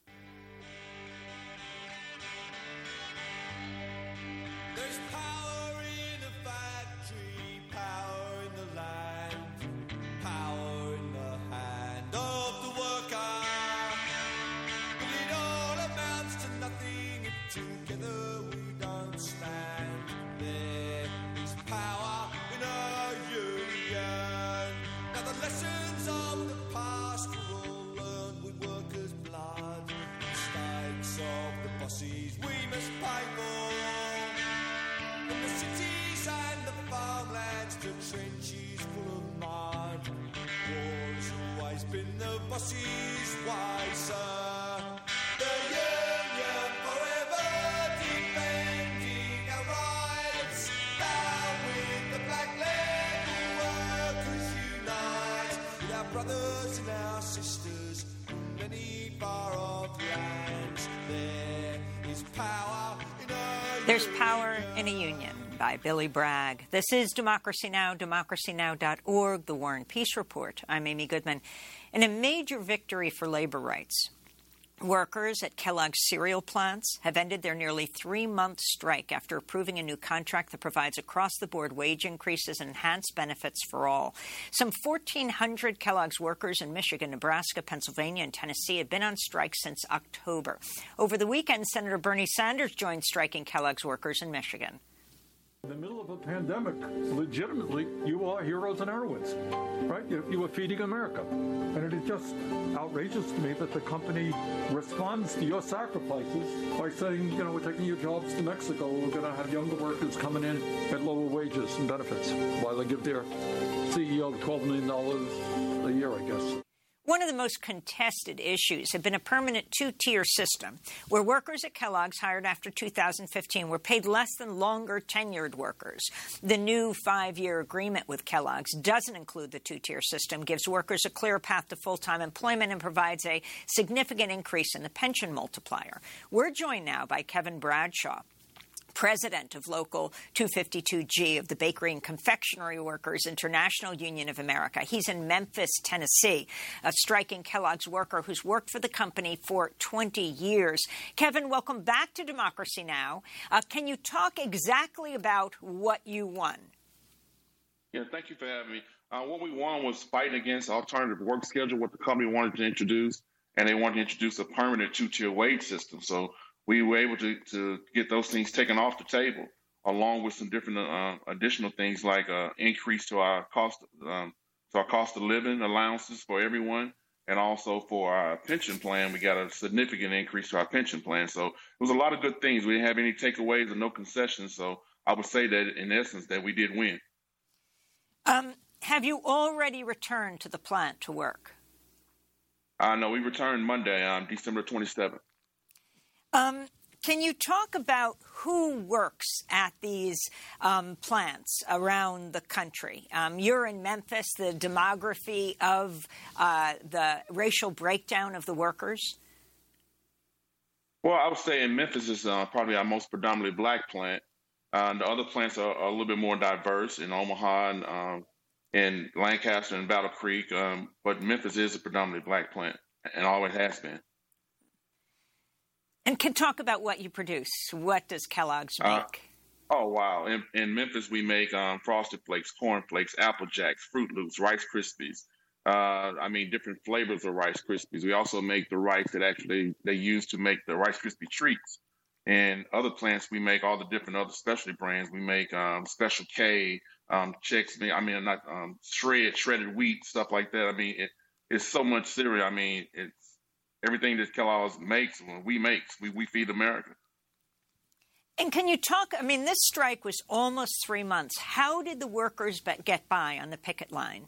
There's power in the factory, power in the land, power in the hand of the worker. But it all amounts to nothing if together we don't stand. There is power in our union. Now the lessons of the past were all learned with workers' blood. Mistakes of the bosses we must pay for. From the cities and the farmlands to trenches full of mud. War's always been the bosses' way, sir. The union forever defending our rights. Down with the black label workers unite. With our brothers and our sisters in many far-off lands. There is power in a There's Power in a Union by Billy Bragg. This is Democracy Now!, democracynow.org, The War and Peace Report. I'm Amy Goodman. In a major victory for labor rights, workers at Kellogg's cereal plants have ended their nearly 3-month strike after approving a new contract that provides across-the-board wage increases and enhanced benefits for all. Some 1,400 Kellogg's workers in Michigan, Nebraska, Pennsylvania, and Tennessee have been on strike since October. Over the weekend, Senator Bernie Sanders joined striking Kellogg's workers in Michigan. In the middle of a pandemic, legitimately, you are heroes and heroines, right? You are feeding America. And it is just outrageous to me that the company responds to your sacrifices by saying, we're taking your jobs to Mexico. We're going to have younger workers coming in at lower wages and benefits while they give their CEO $12 million a year, I guess. One of the most contested issues have been a permanent two-tier system where workers at Kellogg's hired after 2015 were paid less than longer tenured workers. The new 5-year agreement with Kellogg's doesn't include the two-tier system, gives workers a clear path to full-time employment, and provides a significant increase in the pension multiplier. We're joined now by Kevin Bradshaw, president of Local 252G of the Bakery and Confectionery Workers International Union of America. He's in Memphis, Tennessee, a striking Kellogg's worker who's worked for the company for 20 years. Kevin, welcome back to Democracy Now! Can you talk exactly about what you won? Yeah, thank you for having me. What we won was fighting against alternative work schedule, what the company wanted to introduce, and they wanted to introduce a permanent two-tier wage system. So we were able to get those things taken off the table, along with some different additional things like increase to our cost of living allowances for everyone, and also for our pension plan. We got a significant increase to our pension plan. So it was a lot of good things. We didn't have any takeaways or no concessions. So I would say that in essence that we did win. Have you already returned to the plant to work? No, we returned Monday, December 27th. Can you talk about who works at these plants around the country? You're in Memphis, the demography of the racial breakdown of the workers? Well, I would say in Memphis is probably our most predominantly black plant. The other plants are a little bit more diverse in Omaha and in Lancaster and Battle Creek, but Memphis is a predominantly black plant and always has been. And can talk about what you produce. What does Kellogg's make? Oh, wow. In Memphis, we make Frosted Flakes, Corn Flakes, Apple Jacks, Fruit Loops, Rice Krispies. Different flavors of Rice Krispies. We also make the rice that actually they use to make the Rice Krispie treats. And other plants, we make all the different other specialty brands. We make Special K, Chex, shredded wheat, stuff like that. It's so much cereal. It's everything that Kellogg's makes, we feed America. And can you talk, this strike was almost 3 months. How did the workers get by on the picket line?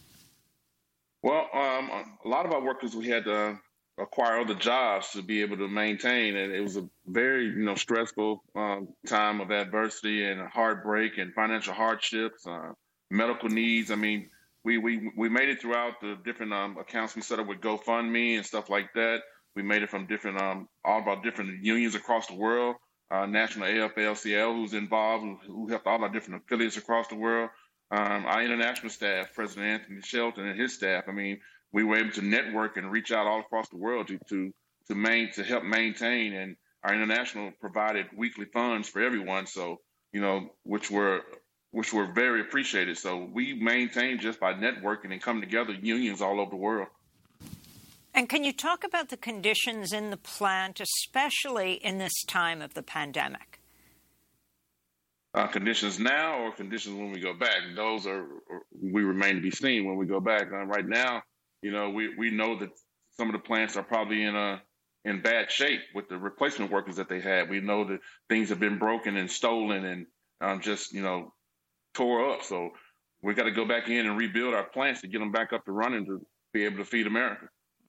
Well, a lot of our workers, we had to acquire other jobs to be able to maintain. And it was a very, stressful time of adversity and heartbreak and financial hardships, medical needs. We made it throughout the different accounts we set up with GoFundMe and stuff like that. We made it from different all of our different unions across the world. National AFL-CIO, who's involved, who helped all our different affiliates across the world. Our international staff, President Anthony Shelton and his staff. We were able to network and reach out all across the world to help maintain. And our international provided weekly funds for everyone. So which were very appreciated. So we maintained just by networking and coming together, unions all over the world. And can you talk about the conditions in the plant, especially in this time of the pandemic? Conditions now or conditions when we go back? We remain to be seen when we go back. Right now, we know that some of the plants are probably in bad shape with the replacement workers that they had. We know that things have been broken and stolen and tore up. So we got to go back in and rebuild our plants to get them back up to running to be able to feed America.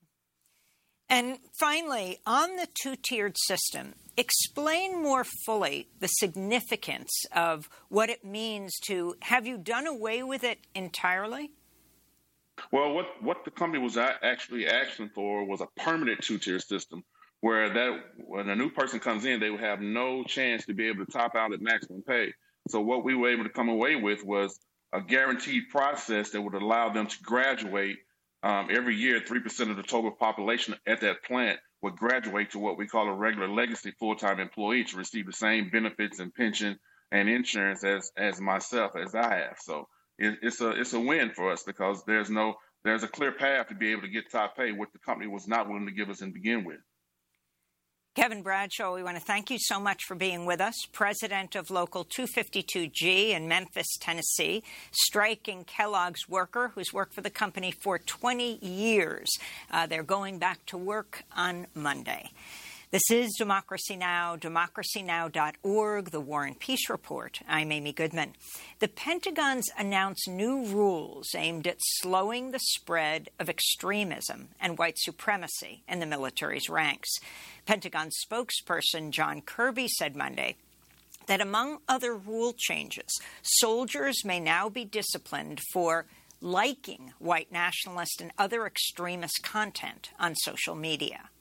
And finally, on the two-tiered system, explain more fully the significance of what it means to have you done away with it entirely? Well, what the company was actually asking for was a permanent two-tier system where when a new person comes in, they would have no chance to be able to top out at maximum pay. So what we were able to come away with was a guaranteed process that would allow them to graduate every year. 3% of the total population at that plant would graduate to what we call a regular legacy full-time employee to receive the same benefits and pension and insurance as myself, as I have. So it's a win for us because there's a clear path to be able to get top pay, what the company was not willing to give us and begin with. Kevin Bradshaw, we want to thank you so much for being with us, president of Local 252G in Memphis, Tennessee, striking Kellogg's worker who's worked for the company for 20 years. They're going back to work on Monday. This is Democracy Now!, democracynow.org, the War and Peace Report. I'm Amy Goodman. The Pentagon's announced new rules aimed at slowing the spread of extremism and white supremacy in the military's ranks. Pentagon spokesperson John Kirby said Monday that among other rule changes, soldiers may now be disciplined for liking white nationalist and other extremist content on social media.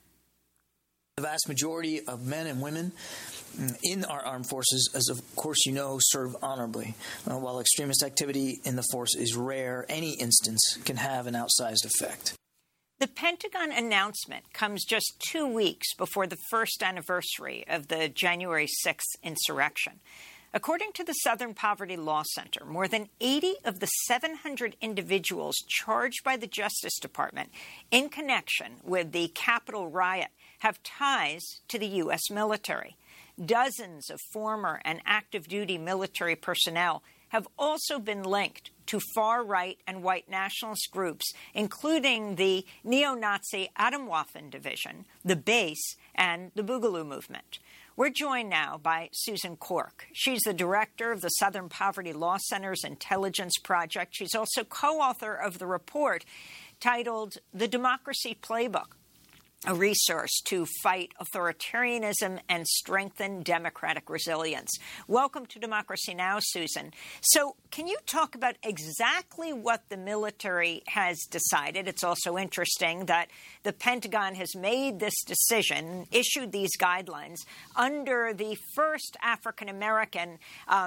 The vast majority of men and women in our armed forces, as of course you know, serve honorably. While extremist activity in the force is rare, any instance can have an outsized effect. The Pentagon announcement comes just 2 weeks before the first anniversary of the January 6th insurrection. According to the Southern Poverty Law Center, more than 80 of the 700 individuals charged by the Justice Department in connection with the Capitol riot have ties to the U.S. military. Dozens of former and active duty military personnel have also been linked to far-right and white nationalist groups, including the neo-Nazi Atomwaffen Division, the Base, and the Boogaloo Movement. We're joined now by Susan Cork. She's the director of the Southern Poverty Law Center's Intelligence Project. She's also co-author of the report titled The Democracy Playbook, a resource to fight authoritarianism and strengthen democratic resilience. Welcome to Democracy Now!, Susan. So can you talk about exactly what the military has decided? It's also interesting that the Pentagon has made this decision, issued these guidelines, under the first African-American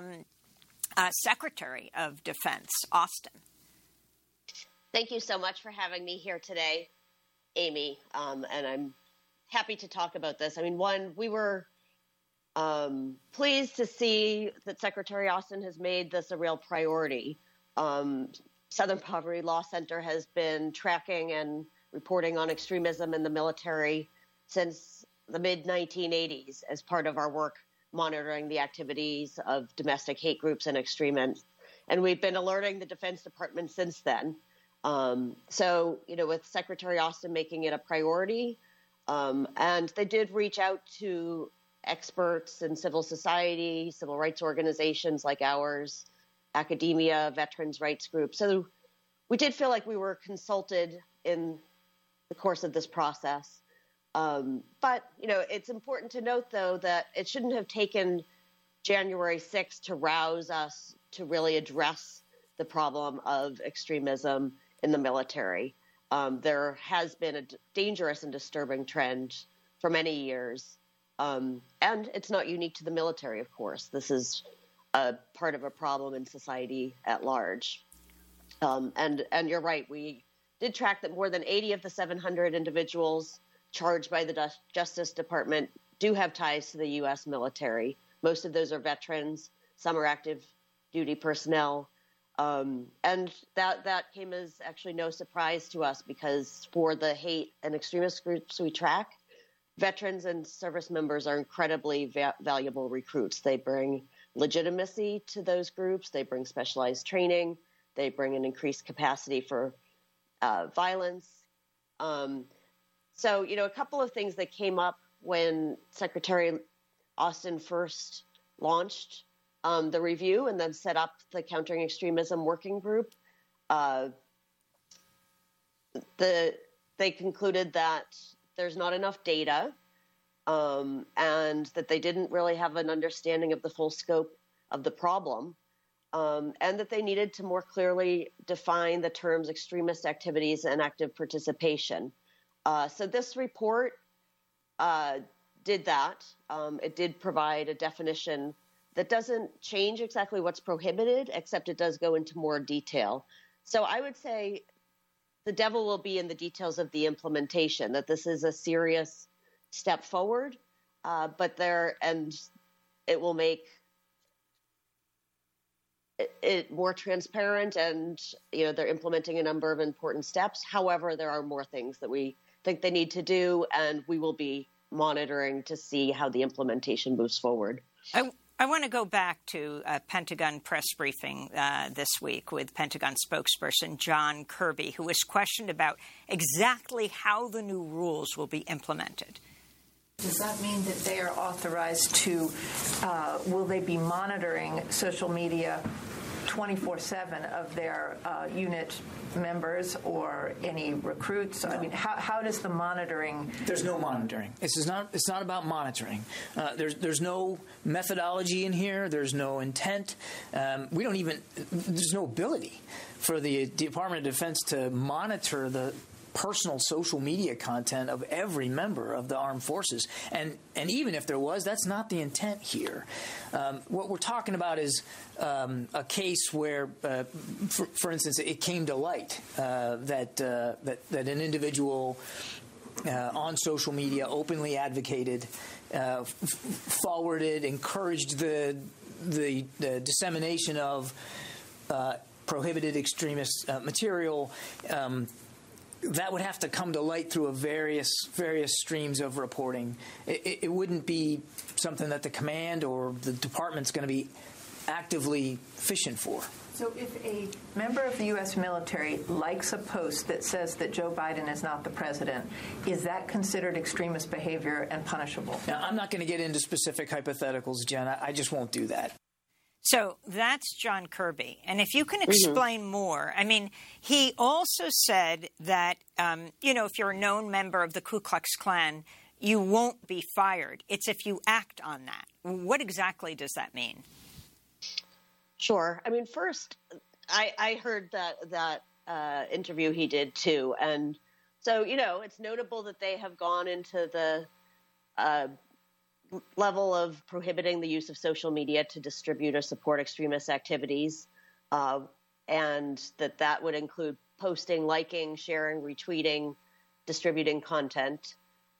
Secretary of Defense, Austin. Thank you so much for having me here today, Amy, and I'm happy to talk about this. I mean, one, we were pleased to see that Secretary Austin has made this a real priority. Southern Poverty Law Center has been tracking and reporting on extremism in the military since the mid-1980s as part of our work monitoring the activities of domestic hate groups and extremists. And we've been alerting the Defense Department since then. So, you know, with Secretary Austin making it a priority, and they did reach out to experts in civil society, civil rights organizations like ours, academia, veterans' rights groups. So we did feel like we were consulted in the course of this process. But, you know, it's important to note, though, that it shouldn't have taken January 6th to rouse us to really address the problem of extremism in the military. There has been a dangerous and disturbing trend for many years. And it's not unique to the military, of course. This is a part of a problem in society at large. And you're right, we did track that more than 80 of the 700 individuals charged by the Justice Department do have ties to the U.S. military. Most of those are veterans. Some are active duty personnel. And that came as actually no surprise to us, because for the hate and extremist groups we track, veterans and service members are incredibly valuable recruits. They bring legitimacy to those groups. They bring specialized training. They bring an increased capacity for violence. So, you know, a couple of things that came up when Secretary Austin first launched the review and then set up the Countering Extremism Working Group. They concluded that there's not enough data and that they didn't really have an understanding of the full scope of the problem, and that they needed to more clearly define the terms extremist activities and active participation. So this report did that. It did provide a definition that doesn't change exactly what's prohibited, except it does go into more detail. So I would say the devil will be in the details of the implementation, that this is a serious step forward, but it will make it more transparent, and, you know, they're implementing a number of important steps. However, there are more things that we think they need to do, and we will be monitoring to see how the implementation moves forward. I want to go back to a Pentagon press briefing this week with Pentagon spokesperson John Kirby, who was questioned about exactly how the new rules will be implemented. Does that mean that they are authorized to, will they be monitoring social media 24/7 of their unit members or any recruits? No. I mean, how does the monitoring? There's no monitoring. It's not about monitoring. There's no methodology in here. There's no intent. There's no ability for the Department of Defense to monitor the personal social media content of every member of the armed forces. And even if there was, that's not the intent here. What we're talking about is a case where, for instance, it came to light that an individual on social media openly advocated, forwarded, encouraged the dissemination of prohibited extremist material. That would have to come to light through various streams of reporting. It wouldn't be something that the command or the department's going to be actively fishing for. So if a member of the U.S. military likes a post that says that Joe Biden is not the president, is that considered extremist behavior and punishable? Now, I'm not going to get into specific hypotheticals, Jen. I just won't do that. So that's John Kirby. And if you can explain more, I mean, he also said that, if you're a known member of the Ku Klux Klan, you won't be fired. It's if you act on that. What exactly does that mean? Sure. I mean, first, I heard that interview he did, too. And so, it's notable that they have gone into the level of prohibiting the use of social media to distribute or support extremist activities, and that would include posting, liking, sharing, retweeting, distributing content,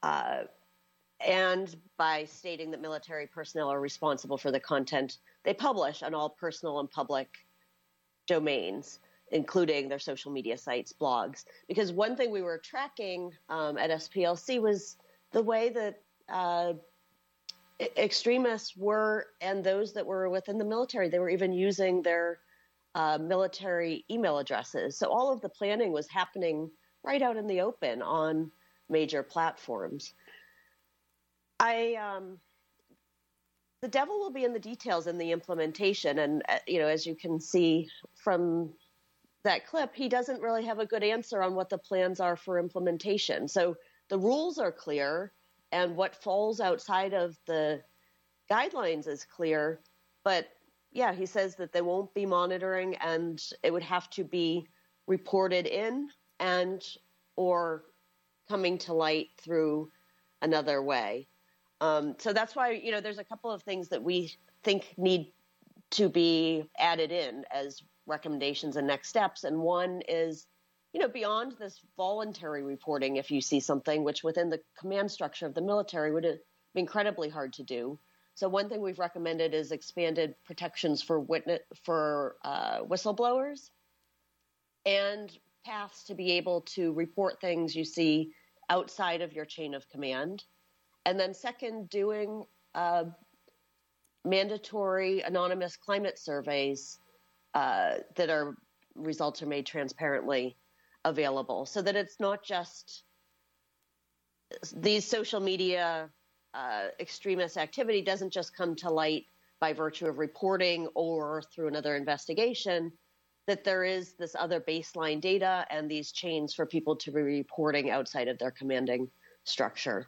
and by stating that military personnel are responsible for the content they publish on all personal and public domains, including their social media sites, blogs. Because one thing we were tracking at SPLC was the way that extremists were, and those that were within the military, they were even using their military email addresses. So all of the planning was happening right out in the open on major platforms. The devil will be in the details in the implementation. And, as you can see from that clip, he doesn't really have a good answer on what the plans are for implementation. So the rules are clear, and what falls outside of the guidelines is clear. But, yeah, he says that they won't be monitoring, and it would have to be reported in and or coming to light through another way. So that's why, there's a couple of things that we think need to be added in as recommendations and next steps. And one is, beyond this voluntary reporting, if you see something, which within the command structure of the military would be incredibly hard to do. So one thing we've recommended is expanded protections for whistleblowers and paths to be able to report things you see outside of your chain of command. And then second, doing mandatory anonymous climate surveys that results are made transparently available, so that it's not just these social media extremist activity doesn't just come to light by virtue of reporting or through another investigation, that there is this other baseline data and these chains for people to be reporting outside of their commanding structure.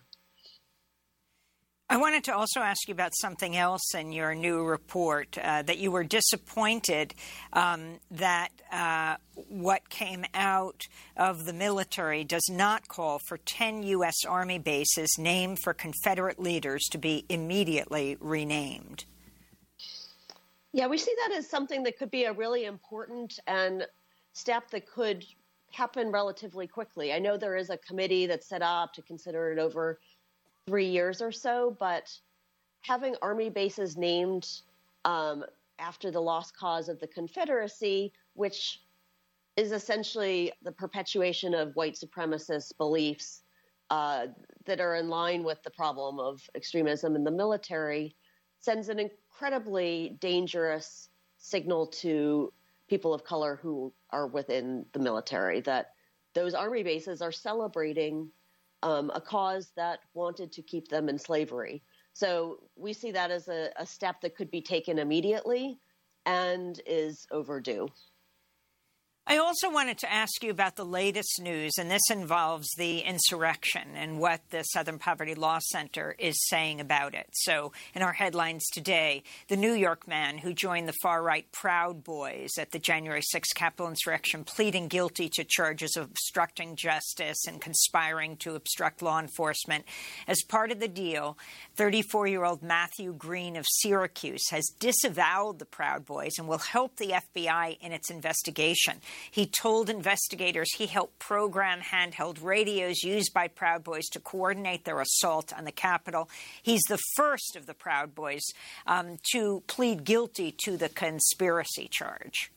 I wanted to also ask you about something else in your new report, that you were disappointed that what came out of the military does not call for 10 U.S. Army bases named for Confederate leaders to be immediately renamed. Yeah, we see that as something that could be a really important and step that could happen relatively quickly. I know there is a committee that's set up to consider it over 3 years or so, but having Army bases named after the lost cause of the Confederacy, which is essentially the perpetuation of white supremacist beliefs that are in line with the problem of extremism in the military, sends an incredibly dangerous signal to people of color who are within the military, that those Army bases are celebrating a cause that wanted to keep them in slavery. So we see that as a step that could be taken immediately and is overdue. I also wanted to ask you about the latest news, and this involves the insurrection and what the Southern Poverty Law Center is saying about it. So in our headlines today, the New York man who joined the far-right Proud Boys at the January 6th Capitol insurrection pleading guilty to charges of obstructing justice and conspiring to obstruct law enforcement. As part of the deal, 34-year-old Matthew Green of Syracuse has disavowed the Proud Boys and will help the FBI in its investigation. He told investigators he helped program handheld radios used by Proud Boys to coordinate their assault on the Capitol. He's the first of the Proud Boys to plead guilty to the conspiracy charge.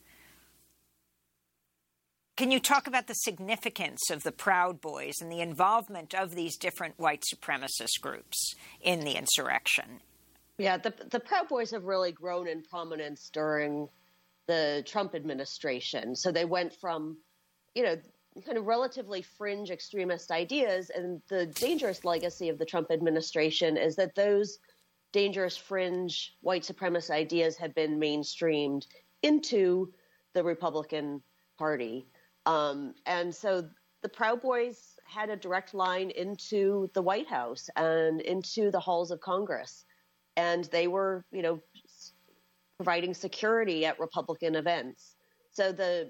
Can you talk about the significance of the Proud Boys and the involvement of these different white supremacist groups in the insurrection? Yeah, the Proud Boys have really grown in prominence during the Trump administration. So they went from, kind of relatively fringe extremist ideas. And the dangerous legacy of the Trump administration is that those dangerous fringe white supremacist ideas have been mainstreamed into the Republican Party. And so the Proud Boys had a direct line into the White House and into the halls of Congress. And they were, providing security at Republican events. So they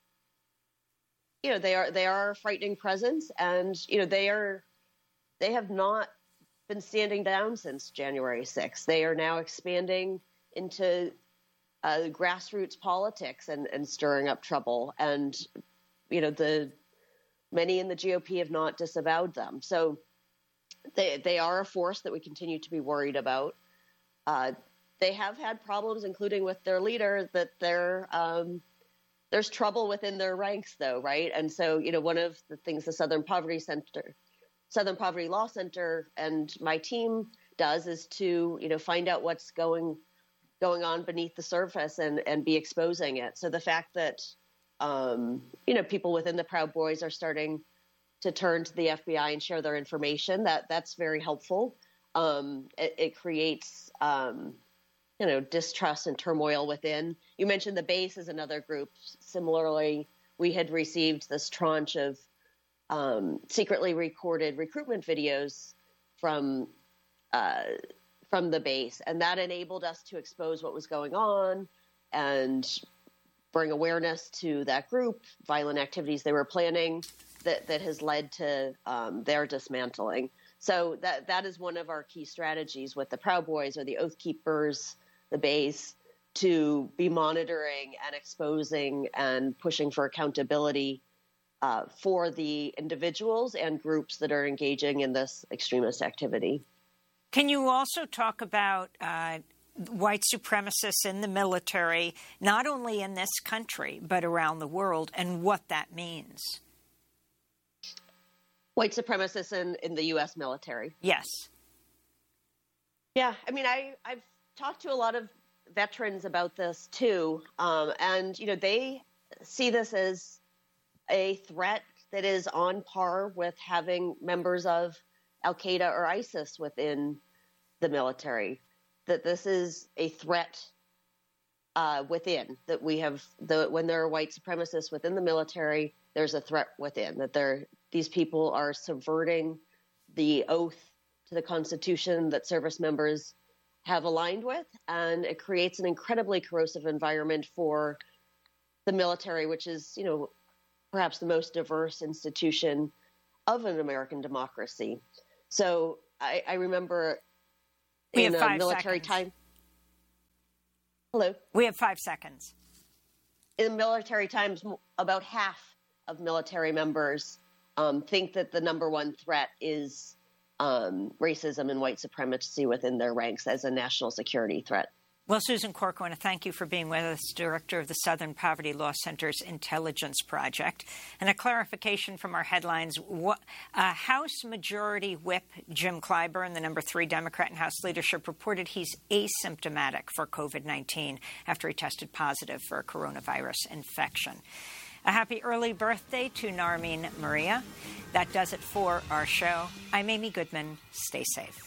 are a frightening presence, and they have not been standing down since January 6th. They are now expanding into grassroots politics and stirring up trouble. And many in the GOP have not disavowed them. So they are a force that we continue to be worried about. They have had problems, including with their leader, that there's trouble within their ranks, though, right? And so, one of the things the Southern Poverty Law Center, and my team does is to, find out what's going on beneath the surface and be exposing it. So the fact that, people within the Proud Boys are starting to turn to the FBI and share their information, that's very helpful. It creates distrust and turmoil within. You mentioned the base is another group. Similarly, we had received this tranche of secretly recorded recruitment videos from the base, and that enabled us to expose what was going on and bring awareness to that group, violent activities they were planning that has led to their dismantling. So that is one of our key strategies with the Proud Boys or the Oath Keepers, the base, to be monitoring and exposing and pushing for accountability for the individuals and groups that are engaging in this extremist activity. Can you also talk about white supremacists in the military, not only in this country, but around the world, and what that means? White supremacists in the U.S. military? Yes. Yeah, I've talked to a lot of veterans about this too, and they see this as a threat that is on par with having members of Al-Qaeda or ISIS within the military. That this is a threat within, that we have when there are white supremacists within the military, there's a threat within, that these people are subverting the oath to the Constitution that service members have aligned with, and it creates an incredibly corrosive environment for the military, which is, perhaps the most diverse institution of an American democracy. So I remember in a military time. Hello. We have 5 seconds. In military times, about half of military members think that the number one threat is racism and white supremacy within their ranks as a national security threat. Well, Susan Cork, I want to thank you for being with us, Director of the Southern Poverty Law Center's Intelligence Project. And a clarification from our headlines, House Majority Whip Jim Clyburn, the number 3 Democrat in House leadership, reported he's asymptomatic for COVID-19 after he tested positive for a coronavirus infection. A happy early birthday to Narmeen Maria. That does it for our show. I'm Amy Goodman. Stay safe.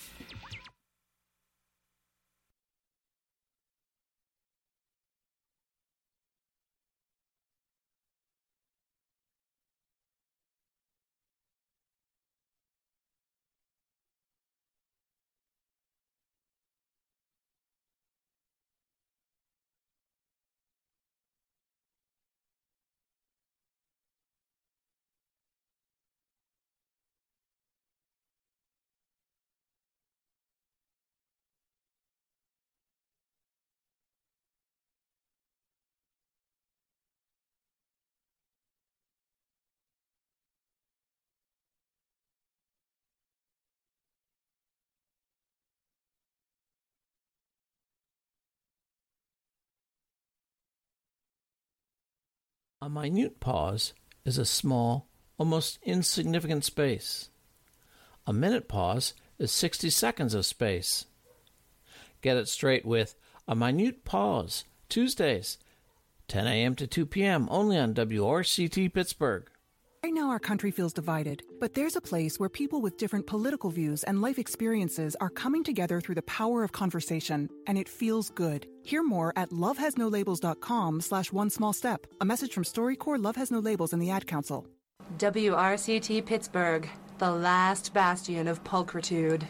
A minute pause is a small, almost insignificant space. A minute pause is 60 seconds of space. Get it straight with A Minute Pause, Tuesdays, 10 a.m. to 2 p.m., only on WRCT Pittsburgh. Right now our country feels divided, but there's a place where people with different political views and life experiences are coming together through the power of conversation, and it feels good. Hear more at lovehasnolabels.com/onesmallstep. A message from StoryCorps, Love Has No Labels, and the Ad Council. WRCT Pittsburgh, the last bastion of pulchritude.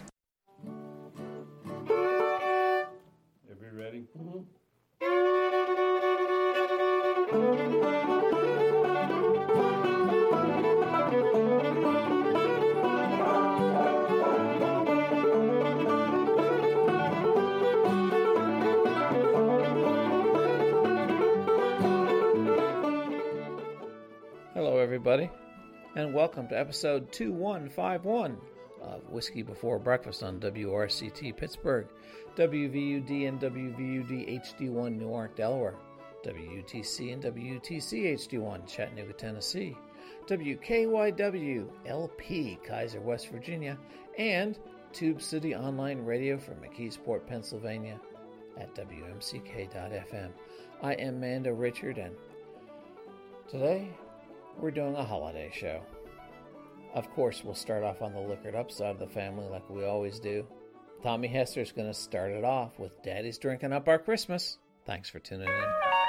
Everybody ready? Hello, everybody, and welcome to episode 2151 of Whiskey Before Breakfast on WRCT Pittsburgh, WVUD and WVUD HD1 Newark, Delaware, WUTC and WUTC HD1 Chattanooga, Tennessee, WKYW LP Kaiser, West Virginia, and Tube City Online Radio from McKeesport, Pennsylvania at WMCK.FM. I am Mando Richard, and today we're doing a holiday show. Of course, we'll start off on the liquored up side of the family like we always do. Tommy Hester's going to start it off with Daddy's Drinking Up Our Christmas. Thanks for tuning in.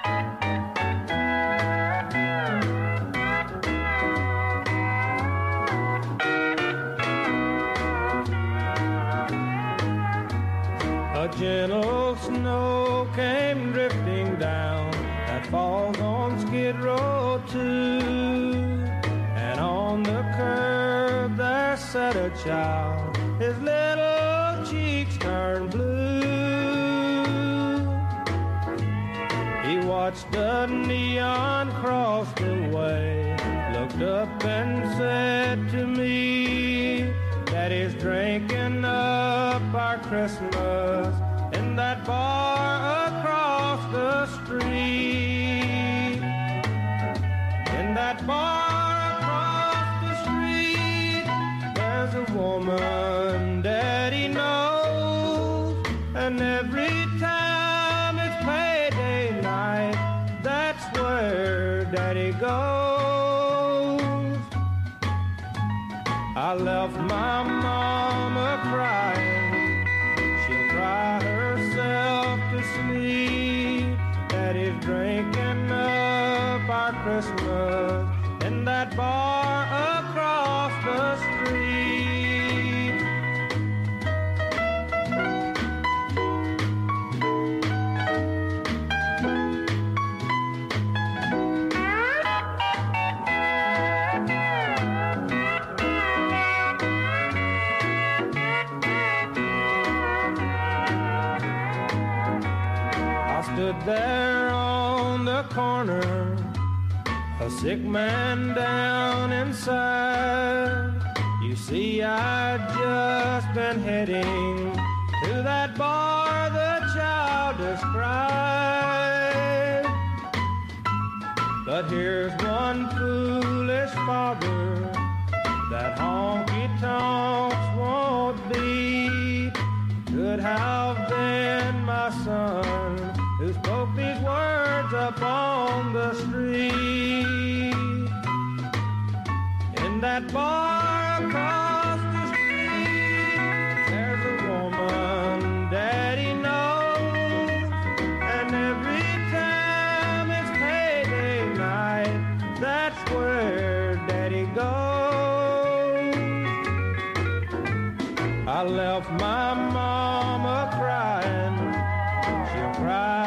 A gentle snow came drifting down that falls on Skid Row too, and on the curb there sat a child, his little cheeks turned blue. He watched the neon cross the way, looked up and said to me, Daddy's drinking up our Christmas in that bar across the street. In that bar across the street, there's a woman Daddy knows, and every time it's payday night, that's where Daddy goes. I left my mama crying, she'll cry herself to sleep. Daddy's drinking up our Christmas in that bar across the street. Stood there on the corner, a sick man down inside. You see, I'd just been heading to that bar the child described. But here's one foolish father that honky-tonks won't beat. Could have been my son who spoke these words up on the street. In In that bar across the street, there's a woman Daddy knows, and every time it's payday night, that's where Daddy goes. I left my mama crying, she'll cry